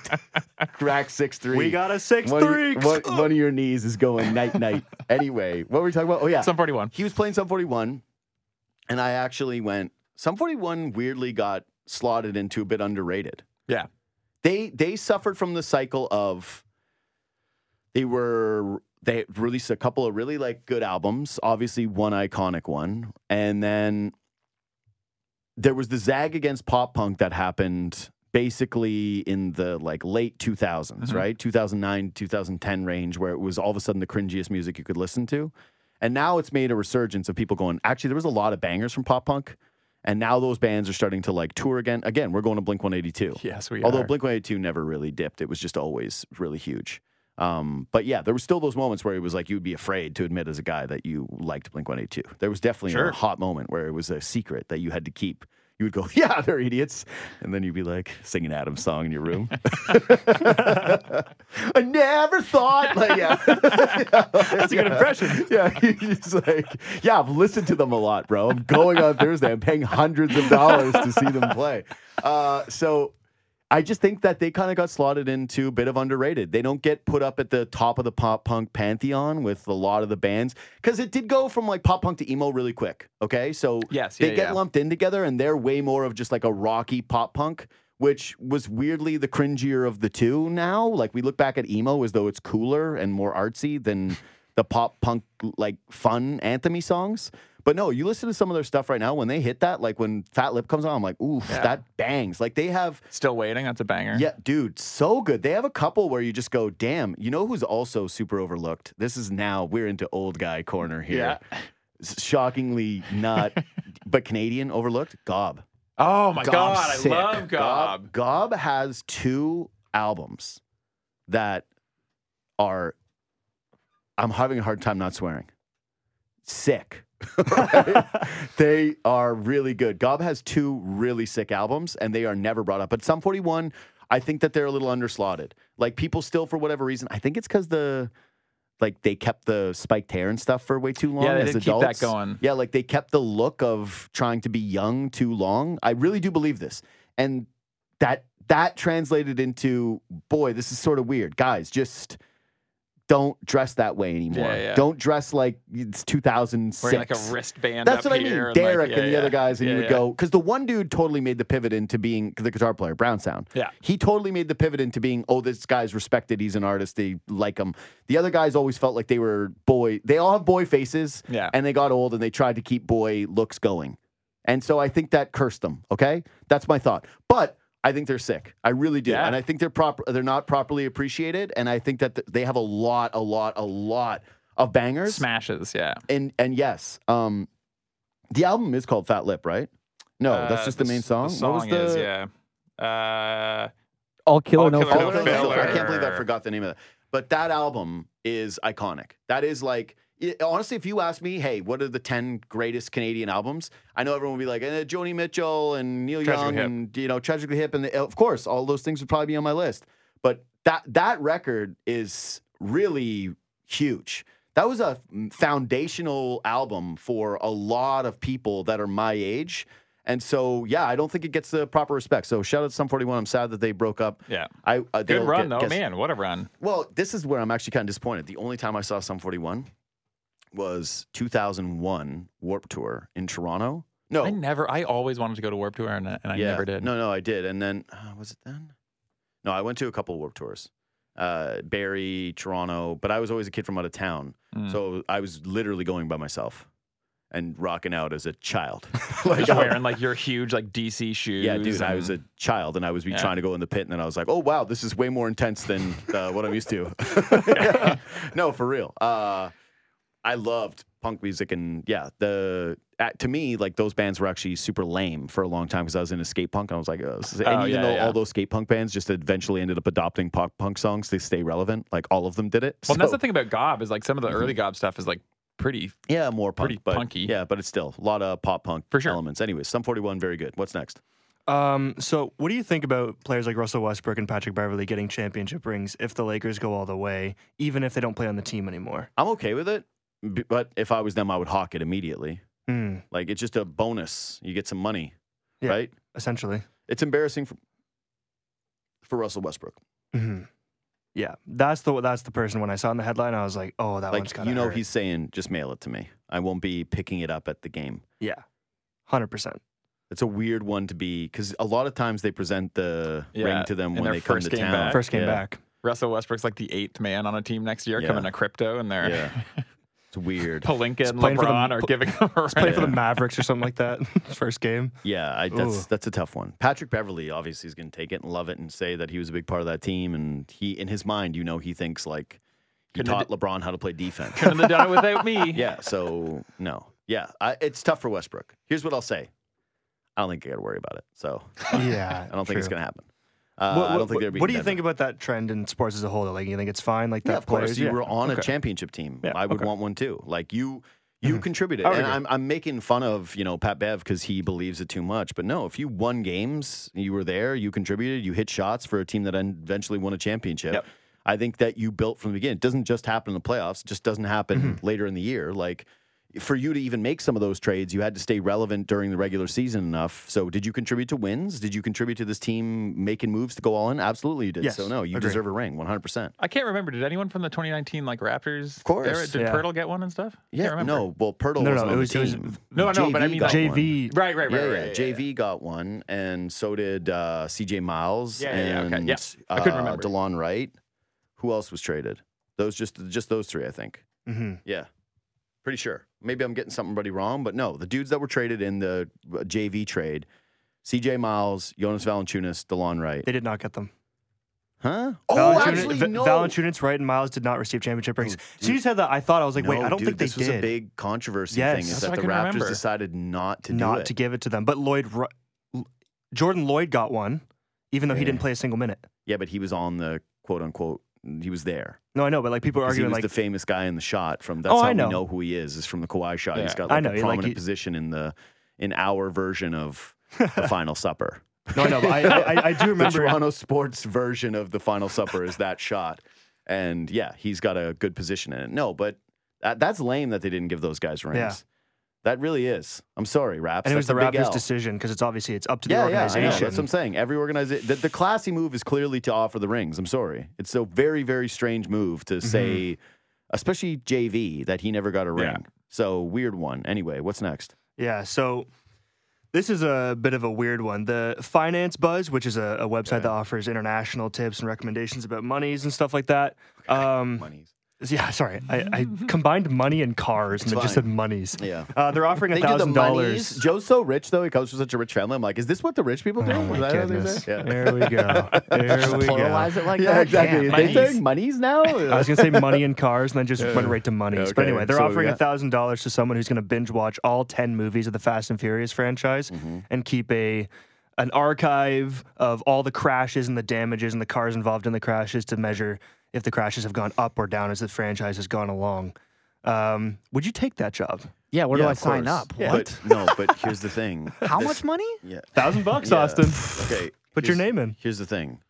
crack six three. We got a six one, three. One, one of your knees is going night night. Anyway, what were we talking about? Oh yeah, Sum forty-one. he was playing Sum forty-one, and I actually went. Sum forty-one weirdly got slotted into a bit underrated. Yeah. They they suffered from the cycle of they were they released a couple of really like good albums, obviously one iconic one, and then there was the zag against pop punk that happened basically in the like late two thousands, Mhm. right? two thousand nine, two thousand ten range where it was all of a sudden the cringiest music you could listen to. And now it's made a resurgence of people going, actually there was a lot of bangers from pop punk. And now those bands are starting to like tour again. Again, we're going to Blink one eighty-two. Yes, we Although are. Blink one eighty-two never really dipped. It was just always really huge. Um, but yeah, there was still those moments where it was like you'd be afraid to admit as a guy that you liked Blink one eighty-two. There was definitely Sure. a hot moment where it was a secret that you had to keep. You would go, yeah, they're idiots. And then you'd be like singing Adam's song in your room. I never thought. Like, yeah. That's a good impression. Yeah, he's like, yeah, I've listened to them a lot, bro. I'm going on Thursday. I'm paying hundreds of dollars to see them play. Uh, so I just think that they kind of got slotted into a bit of underrated. They don't get put up at the top of the pop punk pantheon with a lot of the bands because it did go from like pop punk to emo really quick. Okay, so Yes, they yeah, get yeah. lumped in together, and they're way more of just like a rocky pop punk, which was weirdly the cringier of the two. Now, like we look back at emo as though it's cooler and more artsy than the pop punk like fun anthemy songs. But no, you listen to some of their stuff right now. When they hit that, like when Fat Lip comes on, I'm like, oof, Yeah. that bangs. Like they have, Still waiting. That's a banger. yeah, dude, so good. They have a couple where you just go, damn. You know who's also super overlooked? This is now we're into old guy corner here. Yeah. Shockingly not, but Canadian overlooked. Gob. Oh my Gob's god, I sick. love Gob. Gob has two albums that are. I'm having a hard time not swearing. Sick. Right? They are really good. Gob has two really sick albums, and they are never brought up. But Sum forty-one, I think that they're a little underslotted. Like people still, for whatever reason, I think it's because the like they kept the spiked hair and stuff for way too long. Yeah, they as did keep that adults. going. Yeah, like they kept the look of trying to be young too long. I really do believe this, and that that translated into boy, this is sort of weird, guys. Just don't dress that way anymore. Yeah, yeah. Don't dress like it's two thousand six. Wearing like a wristband. That's up what I mean. here and, Derek like, yeah, and the yeah. other guys, and yeah, you would yeah. go because the one dude totally made the pivot into being the guitar player, Brown Sound. Yeah. He totally made the pivot into being, oh, this guy's respected. He's an artist. They like him. The other guys always felt like they were boy. They all have boy faces. Yeah. And they got old and they tried to keep boy looks going. And so I think that cursed them. Okay, that's my thought. But I think they're sick. I really do. Yeah. And I think they're proper. They're not properly appreciated. And I think that th- they have a lot, a lot, a lot of bangers. Smashes, yeah. And and yes, um, the album is called Fat Lip, right? No, Uh, that's just the, main s- song. The song what was the is, yeah. Uh, All killer, All no Killer, Oh, No filler. no, no, no, I Filler. can't believe I forgot the name of that. But that album is iconic. That is like, it, honestly, if you ask me, hey, what are the ten greatest Canadian albums? I know everyone will be like, eh, Joni Mitchell and Neil Tragically Young Hip. and, you know, Tragically Hip. And the, of course, all those things would probably be on my list. But that that record is really huge. That was a foundational album for a lot of people that are my age. And so, yeah, I don't think it gets the proper respect. So shout out to Sum forty-one. I'm sad that they broke up. yeah. I uh, Good they'll run, get- though. guess- Man, what a run. Well, this is where I'm actually kind of disappointed. The only time I saw Sum forty-one was two thousand one Warped Tour in Toronto. No, I never, I always wanted to go to Warped Tour, and, and I yeah, never did. No, no, I did. And then, uh, was it then? No, I went to a couple of Warped Tours. Uh, Barrie, Toronto, but I was always a kid from out of town. Mm. So I was literally going by myself and rocking out as a child. like, Just I- wearing like your huge like D C shoes. Yeah, dude, I and- was a child and I was be Yeah. trying to go in the pit, and then I was like, oh, wow, this is way more intense than uh, what I'm used to. No, for real. Uh, I loved punk music, and yeah, the uh, to me, like those bands were actually super lame for a long time because I was into skate punk, and I was like, oh, this is, and Oh, even yeah, though yeah. all those skate punk bands just eventually ended up adopting pop punk songs to stay relevant, like all of them did it. Well, and that's So- the thing about Gob is like some of the early Gob stuff is like pretty. yeah, more punk, pretty but, punky. Yeah, but it's still a lot of pop punk For sure. elements. Anyways, Sum forty-one, very good. What's next? Um, so what do you think about players like Russell Westbrook and Patrick Beverley getting championship rings if the Lakers go all the way, even if they don't play on the team anymore? I'm okay with it, b- but if I was them, I would hawk it immediately. Hmm, Like it's just a bonus. You get some money, Yeah. right? essentially. It's embarrassing for for Russell Westbrook. Hmm. Yeah, that's the that's the person. When I saw in the headline, I was like, oh, that one's Like kind you of know, hurt. he's saying, "Just mail it to me. I won't be picking it up at the game." yeah, hundred percent. It's a weird one to be because a lot of times they present the Yeah, ring to them in when their they come first to game town. back. First game Yeah. back. Russell Westbrook's like the eighth man on a team next year Yeah. coming to crypto, and they're Yeah, it's weird. Palinka and playing for the- LeBron are giving them a Playing for the Yeah. Mavericks or something like that. First game. Yeah, I, that's Ooh. that's a tough one. Patrick Beverley obviously is going to take it and love it and say that he was a big part of that team. And he, in his mind, you know, he thinks like he Couldn't have taught LeBron how to play defense. Couldn't have done it without me. Yeah, so no, yeah, I, it's tough for Westbrook. Here's what I'll say: I don't think I got to worry about it. So Yeah, I don't think it's true. going to happen. Uh, What, I don't what- think they're being what do you better. think about that trend in sports as a whole? Like, you think it's fine? Like that Yeah, of course. players, You yeah. were on a Okay. championship team. Yeah, I would okay. want one too. Like you, you Mhm. contributed, I would and agree. I'm I'm making fun of you know Pat Bev because he believes it too much. But no, if you won games, you were there, you contributed, you hit shots for a team that eventually won a championship. Yep. I think that you built from the beginning. It doesn't just happen in the playoffs. It just doesn't happen Mm-hmm. later in the year. Like for you to even make some of those trades, you had to stay relevant during the regular season enough. So did you contribute to wins? Did you contribute to this team making moves to go all in? Absolutely you did. Yes, So no, you agree. deserve a ring, one hundred percent. I can't remember. Did anyone from the twenty nineteen like Raptors? Of course. Era, did Yeah. Pirtle get one and stuff? Yeah, Can't remember. no. Well, Pirtle No, no, wasn't it on was- the it was- team. No, no, but I J V mean, got J one. V. Right, right, right, Yeah, right, yeah. right, J V got one, and so did uh, C J Miles Yeah, yeah, yeah, and okay. Yeah. I couldn't uh, remember. DeLon Wright. Who else was traded? Those just just those three, I think. Mm-hmm. Yeah, pretty sure. Maybe I'm getting somebody wrong, but no, the dudes that were traded in the uh, J V trade: C J Miles, Jonas Valanciunas, DeLon Wright. They did not get them. Huh? Oh, Valanciunas- actually, Va- no. Valanciunas, Wright, and Miles did not receive championship rings. Oh, As soon as you said that, I thought I was like, wait, No, I don't dude, think they this was did. a big controversy Yes. thing. Is That's that what the I couldn't Raptors remember. decided not to do not it? to give it to them. But Lloyd, Ru- Jordan Lloyd got one, even though he Yeah. didn't play a single minute. Yeah, but he was on the quote unquote. He was there. No, I know, but like people are Because he arguing was like, the famous guy in the shot from that's Oh, how I we know. know who he is, is from the Kawhi shot. He's Yeah. got I like know, a like, prominent he- position in the in our version of the Final Supper. no, I know, but I, I, I do The remember. Toronto sports version of the Final Supper is that shot. And yeah, he's got a good position in it. No, but that, that's lame that they didn't give those guys rings. Yeah. That really is. I'm sorry, Raps. and it was the That's a big Raptors' L. decision because it's obviously it's up to the Yeah, yeah, I know. organization. That's what I'm saying. Every organization, the, the classy move is clearly to offer the rings. I'm sorry. It's a very, very strange move to say, especially J V, that he never got a ring. Yeah. So weird one. Anyway, what's next? Yeah, so this is a bit of a weird one. The Finance Buzz, which is a, a website that offers international tips and recommendations about monies and stuff like that. Um, Monies. yeah, sorry, I, I combined money and cars and It's it just fine. said monies. Yeah. Uh, they're offering a They do the thousand monies. dollars. Joe's so rich, though. He comes from such a rich family. I'm like, is this what the rich people do? Oh Is my that how they goodness! say? Yeah. There we go. There we go. Pluralize it like Yeah, that. exactly. Damn. They Monies. saying monies now? I was gonna say money and cars, and then just went right to monies. Yeah, But okay. anyway, they're So we offering a got- thousand dollars to someone who's gonna binge watch all ten movies of the Fast and Furious franchise Mm-hmm. and keep a an archive of all the crashes and the damages and the cars involved in the crashes to measure if the crashes have gone up or down as the franchise has gone along. Um, would you take that job? Yeah, where Yeah, do I of sign course. up? Yeah. What? But no, but here's the thing. How This- much money? Yeah. Thousand bucks, Yeah. Austin. Okay. Put your here's- name in. Here's the thing.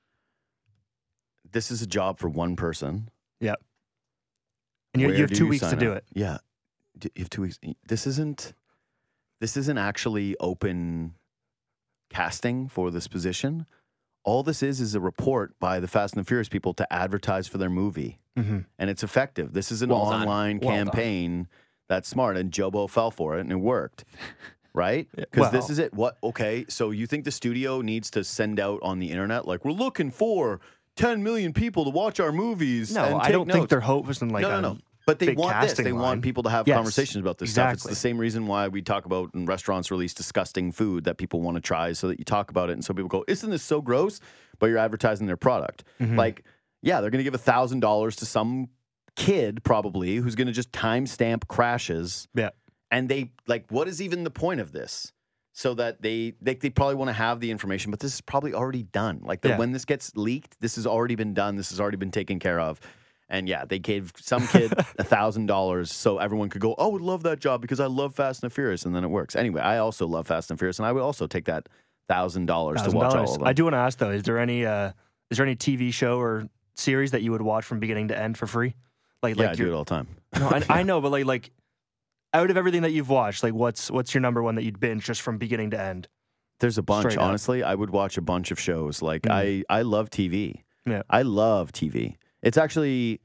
This is a job for one person. Yep. And you, Where you have do two weeks to sign do up? it. Yeah. D- You have two weeks. This isn't this isn't actually open casting for this position. All this is is a report by the Fast and the Furious people to advertise for their movie. Mm-hmm. And it's effective. This is an Well done. online Well done. campaign that's smart. And Jobo fell for it and it worked. Right? Because this Well- is it. What? Okay. So you think the studio needs to send out on the internet, like, we're looking for ten million people to watch our movies? No, and I take don't notes. think they're hoping like no, no, a no. But they big want this. casting They line. want people to have Yes, conversations about this stuff. It's exactly. the same reason why we talk about when restaurants release disgusting food that people want to try, so that you talk about it, and so people go, "Isn't this so gross?" But you're advertising their product. Mm-hmm. Like, yeah, they're going to give a thousand dollars to some kid probably who's going to just timestamp crashes, Yeah. and they like, what is even the point of this? So that they they, they probably want to have the information, but this is probably already done. Like the, Yeah. when this gets leaked, this has already been done. This has already been taken care of. And yeah, they gave some kid a thousand dollars so everyone could go, "Oh, I would love that job because I love Fast and the Furious," and then it works. Anyway, I also love Fast and Furious, and I would also take that thousand dollars to watch all of them. I do want to ask though: is there any uh, is there any T V show or series that you would watch from beginning to end for free? Like, Yeah, like I do your- it all the time. No, I, I know, but like, like out of everything that you've watched, like, what's what's your number one that you'd binge just from beginning to end? There's a bunch. Straight up. Honestly, I would watch a bunch of shows. Like Mhm. I, I love T V. Yeah. I love T V. It's actually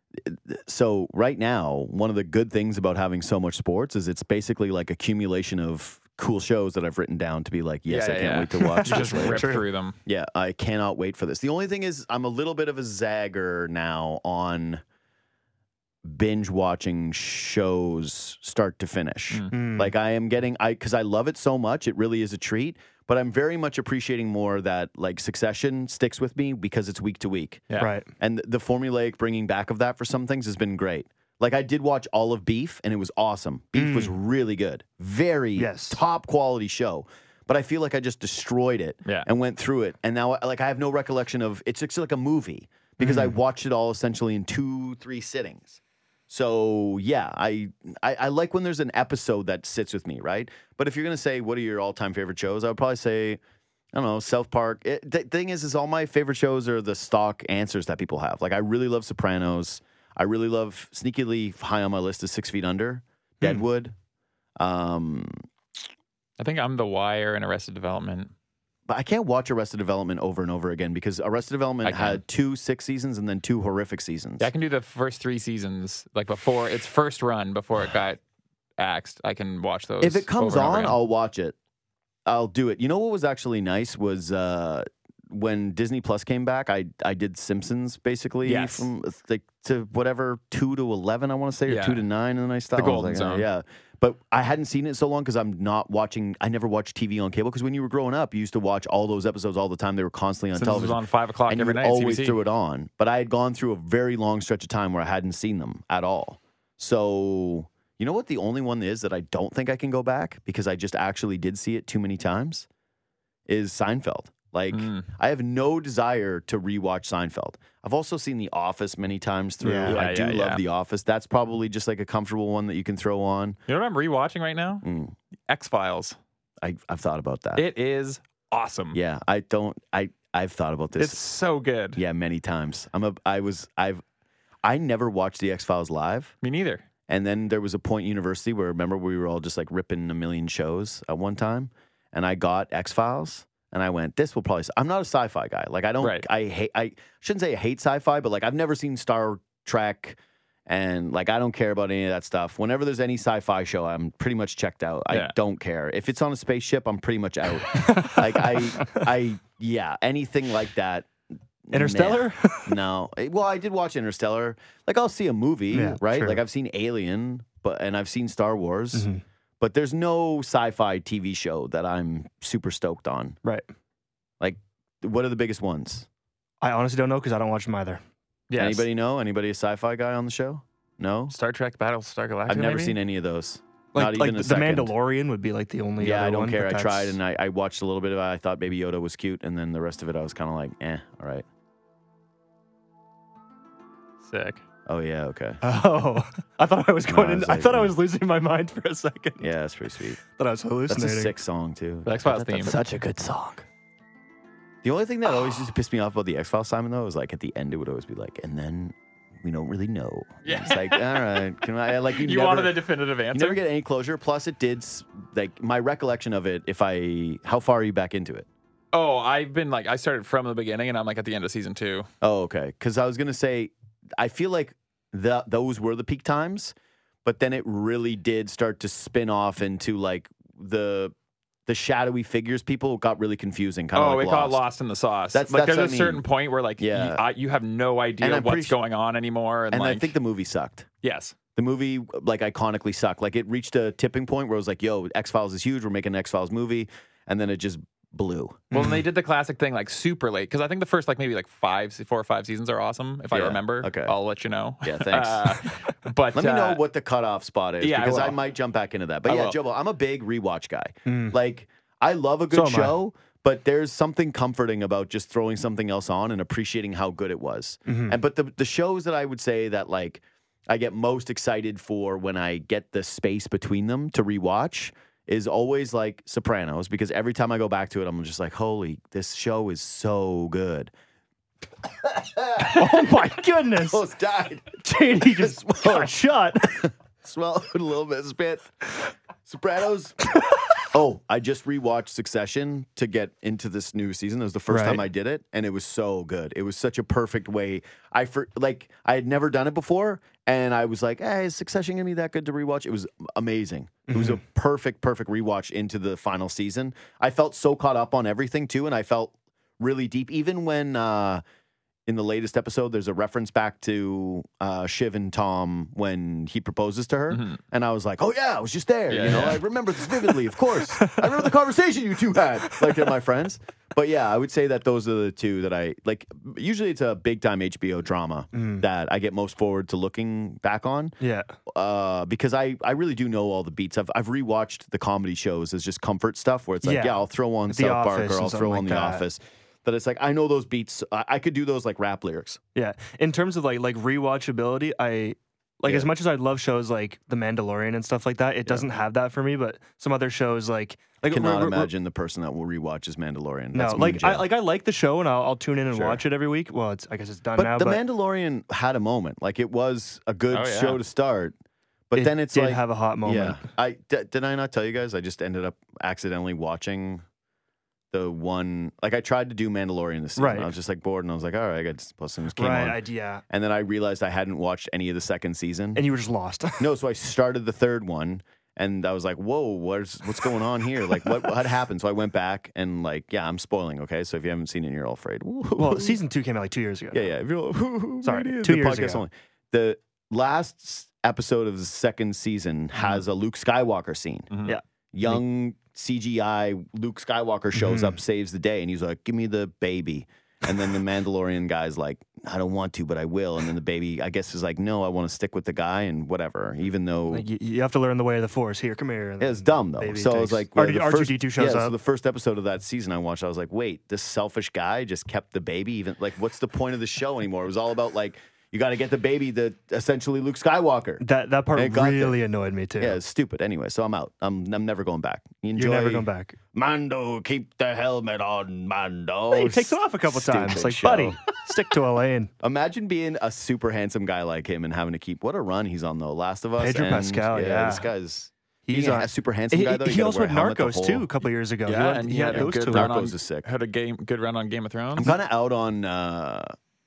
so right now. One of the good things about having so much sports is it's basically like accumulation of cool shows that I've written down to be like, yes, Yeah, I can't yeah. wait to watch You this. just rip through them. Yeah, I cannot wait for this. The only thing is, I'm a little bit of a zagger now on binge watching shows start to finish. Mm. Like I am getting, I because I love it so much, it really is a treat. But I'm very much appreciating more that like Succession sticks with me because it's week to week, Yeah. Right. and the formulaic bringing back of that for some things has been great. Like I did watch all of Beef, and it was awesome. Beef was really good, very Yes. top quality show. But I feel like I just destroyed it Yeah. and went through it, and now like I have no recollection of it's just like a movie because I watched it all essentially in two, three sittings. So yeah, I, I I like when there's an episode that sits with me, right? But if you're gonna say what are your all-time favorite shows, I would probably say I don't know, South Park. It, the thing is, is all my favorite shows are the stock answers that people have. Like I really love Sopranos. I really love sneakily high on my list is Six Feet Under. Deadwood. Um, I think I'm The Wire and Arrested Development. but I can't watch Arrested Development over and over again because Arrested Development I can. had two six seasons and then two horrific seasons. Yeah, I can do the first three seasons, like before its first run, before it got axed. I can watch those. If it comes over and over on, again. I'll watch it. I'll do it. You know what was actually nice was uh, when Disney Plus came back. I I did Simpsons basically Yes. from like to whatever two to eleven. I want to say or Yeah. two to nine, and then I stopped. The I was Golden like, Zone. oh, yeah. But I hadn't seen it so long because I'm not watching. I never watched T V on cable because when you were growing up, you used to watch all those episodes all the time. They were constantly on Simpsons television. was on five o'clock and you every would night. always C B C. threw it on. But I had gone through a very long stretch of time where I hadn't seen them at all. So you know what the only one is that I don't think I can go back because I just actually did see it too many times is Seinfeld. Like Mm. I have no desire to rewatch Seinfeld. I've also seen The Office many times through. Yeah. I Yeah, do yeah, love yeah. The Office. That's probably just like a comfortable one that you can throw on. You know what I'm rewatching right now? Mm, X Files. I, I've thought about that. It is awesome. yeah, I don't. I I've thought about this. It's so good. Yeah, many times. I'm a. I was. I've. I never watched the X Files live, Me neither. and then there was a point in university where remember we were all just like ripping a million shows at one time, and I got X Files, and I went, "This will probably." s-" I'm not a sci-fi guy. Like I don't. Right. I hate. I shouldn't say I hate sci-fi, but like I've never seen Star Trek, and like I don't care about any of that stuff. Whenever there's any sci-fi show, I'm pretty much checked out. I Yeah. don't care if it's on a spaceship. I'm pretty much out. like I. I. Yeah. Anything like that. Interstellar? Nah. No. Eh, Well, I did watch Interstellar. Like I'll see a movie, Yeah, right? sure. Like I've seen Alien, but and I've seen Star Wars. Mhm. But there's no sci-fi T V show that I'm super stoked on. Right. Like what are the biggest ones? I honestly don't know because I don't watch them either. Yes. Anybody know? Anybody a sci-fi guy on the show? No? Star Trek Battlestar Galactica. I've never maybe? seen any of those. Like, Not like even a the second. Mandalorian would be like the only Yeah, other I don't one, care. but I tried that's- and I, I watched a little bit of it. I thought Baby Yoda was cute, and then the rest of it I was kind of like, eh, all right. Sick. Oh yeah, okay. Oh, I thought I was going No, in. it's I like- thought I was losing my mind for a second. Yeah, that's pretty sweet. Thought I was That's hallucinating. a sick song too. The X Files theme. Such a good song. The only thing that always used to piss me off about the X Files, Simon, though, is like at the end it would always be like, and then we don't really know. Yeah. It's like, all right, can I like you, You never, wanted a definitive you answer. never get any closure. Plus, it did s- like my recollection of it. If I, how far are you back into it? Oh, I've been like I started from the beginning, and I'm like at the end of season two. Oh, okay. Because I was gonna say, I feel like that those were the peak times, but then it really did start to spin off into like the the shadowy figures. People got really confusing. Kind of Oh, like it got Lost. lost in the sauce. That's- like that's there's what a I certain mean. point where like Yeah. you, I, you have no idea And I'm what's pretty su- going on anymore. And, And like, I think the movie sucked. yes, The movie like iconically sucked. Like it reached a tipping point where it was like, "Yo, X Files is huge. We're making an X Files movie," and then it just blew. well, and they did the classic thing like super late because I think the first like maybe like five, four or five seasons are awesome. If I Yeah, remember, okay. I'll let you know. Yeah, thanks. Uh, but Let me know uh, what the cutoff spot is yeah, I because I, will. might jump back into that. But I yeah, will. Jobo, I'm a big rewatch guy. Mm. Like I love a good So am I. show, but there's something comforting about just throwing something else on and appreciating how good it was. Mhm. And but the the shows that I would say that like I get most excited for when I get the space between them to rewatch is always like Sopranos because every time I go back to it, I'm just like, holy, this show is so good. Oh my goodness! Almost died. J D just Swallowed. got shot. Swallowed a little bit of spit. Sopranos. Oh, I just rewatched Succession to get into this new season. It was the first time Right. I did it, and it was so good. It was such a perfect way. I for like I had never done it before, and I was like, "Hey, is Succession gonna be that good to rewatch?" It was amazing. It was a perfect, perfect rewatch into the final season. I felt so caught up on everything too, and I felt really deep. Even when uh, in the latest episode, there's a reference back to uh, Shiv and Tom when he proposes to her, and I was like, "Oh yeah, I was just there." Yeah, you know, yeah. I remember this vividly. Of course, I remember the conversation you two had, like they're my friends. But yeah, I would say that those are the two that I like. Usually, it's a big time H B O drama that I get most forward to looking back on Yeah. uh, because I, I really do know all the beats. I've I've rewatched the comedy shows as just comfort stuff where it's like, yeah, Yeah. I'll throw on The South Park Office or and I'll something throw on like The that. Office. But it's like I know those beats. I, I could do those like rap lyrics. Yeah. In terms of like like rewatchability, I like Yeah. as much as I love shows like The Mandalorian and stuff like that, it doesn't have that for me. But some other shows like like I cannot we're- we're- imagine the person that will rewatch is Mandalorian. No, That's me in like I jail. like I like the show and I'll, I'll tune in and Sure. watch it every week. Well, it's I guess it's done But now. The but Mandalorian had a moment. Like it was a good Oh, yeah. show to start. But it then it's did like have a hot moment. Yeah, I d- did I not tell you guys? I just ended up accidentally watching the one. Like I tried to do Mandalorian this season. Right. I was just like bored, and I was like, all right, I got Disney Plus, and it came Right, on. I, yeah. And then I realized I hadn't watched any of the second season. And you were just lost. No, so I started the third one, and I was like, "Whoa, what's what's going on here? Like, what what happened?" So I went back and like, yeah, I'm spoiling. Okay, so if you haven't seen it, and you're all afraid. Well, season two came out like two years ago. yeah, yeah. If you're all, Sorry, media, two the years podcast ago. Only. The last s- episode of the second season has a Luke Skywalker scene. Mhm. Yeah. Young C G I Luke Skywalker shows Mhm. up, saves the day, and he's like, "Give me the baby." And then the Mandalorian guy's like, "I don't want to, but I will." And then the baby, I guess, is like, "No, I want to stick with the guy," and whatever. Even though Like, you, you have to learn the way of the Force. Here, come here. And yeah, it's then dumb though. baby So I was takes- like, R- the R2 first- D two shows yeah, up. So the first episode of that season I watched, I was like, wait, this selfish guy just kept the baby. Even like, what's the point of the show anymore? It was all about like, you got to get the baby, the essentially Luke Skywalker. that that part And it got really annoyed me too. Yeah, it's stupid. Anyway, so I'm out. I'm I'm never going back. Enjoy. You're never going back. Mando, keep the helmet on, Mando. He takes it off a couple Stupid times. Like, show. buddy, stick to a lane. Imagine being a super handsome guy like him and having to keep what a run he's on though. Last of Us. Pedro and, Pascal, yeah. this guy's He's he's a on- super handsome He, guy though. You he gotta also wear had a helmet the Narcos whole- too a couple years ago. He Yeah, had- and he he had had a those good two. run on. Narcos is sick. Had a game, good run on Game of Thrones. I'm kind of out on. Uh,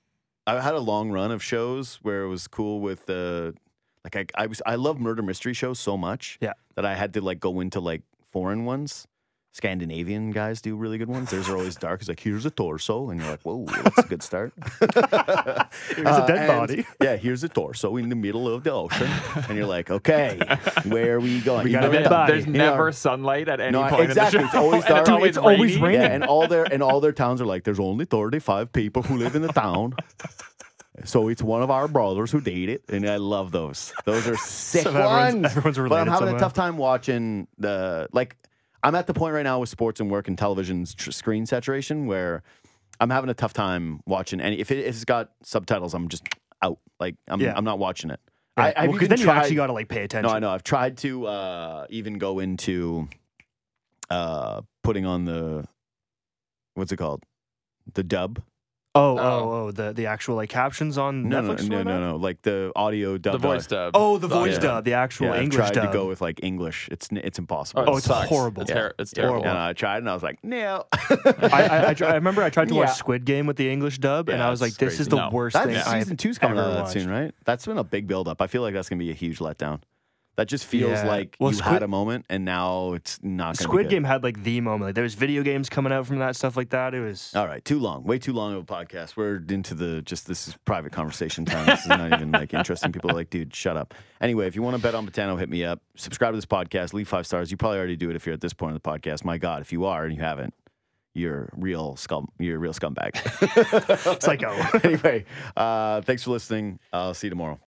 I had a long run of shows where it was cool with the like I I was I love murder mystery shows so much Yeah. that I had to like go into like foreign ones. Scandinavian guys do really good ones. Theirs are always dark. It's like here's a torso, and you're like, whoa, that's a good start. Here's a dead and- body. Yeah, here's a torso in the middle of the ocean, and you're like, okay, where are we going? We You got a know, dead the- body. There's Yeah. never sunlight at any No, point exactly. in the It's show. always And dark. It's always It's always rainy. raining. Yeah, and all their and all their towns are like, there's only thirty-five people who live in the town. So it's one of our brothers who did it, and I love those. Those are sick So everyone's- ones. everyone's but I'm related having somehow. a tough time watching the like. I'm at the point right now with sports and work and television's tr- screen saturation where I'm having a tough time watching any. If, it, if it's got subtitles, I'm just out. Like I'm, Yeah. I'm not watching it. Yeah. I, I've well, 'cause even then you tried, actually got to like pay attention. No, I know. I've tried to uh, even go into uh, putting on the what's it called, the dub. Oh, Oh. oh, oh, the the actual like captions on No, no, Netflix. no, or no, whatever? no. Like the audio dub. The voice dub. Oh, the voice yeah. dub, the actual Yeah, I've English tried dub. to go with like English. It's n- it's impossible. it Oh, it's sucks. horrible. It's, Yeah. ter- it's Yeah, terrible. And I tried, and I was like, no. I, I, I, try, I remember I tried to Yeah. watch Squid Game with the English dub, and Yeah, I was like, it's "This is crazy. the No. worst That's thing season I've two's coming ever out of that watched." soon, right? That's been a big build-up. I feel like that's gonna be a huge letdown. That just feels Yeah. like Well, you Squid- had a moment, and now it's not. Gonna Squid be good. Game had like the moment. Like, there was video games coming out from that stuff like that. It was. All right, too long, way too long of a podcast. We're into the just this is private conversation time. This is not even like interesting. People are like, dude, shut up. Anyway, if you want to bet on Botano, hit me up. Subscribe to this podcast. Leave five stars. You probably already do it if you're at this point of the podcast. My God, if you are and you haven't, you're real scum. You're a real scumbag. Psycho. Anyway, uh, thanks for listening. I'll see you tomorrow.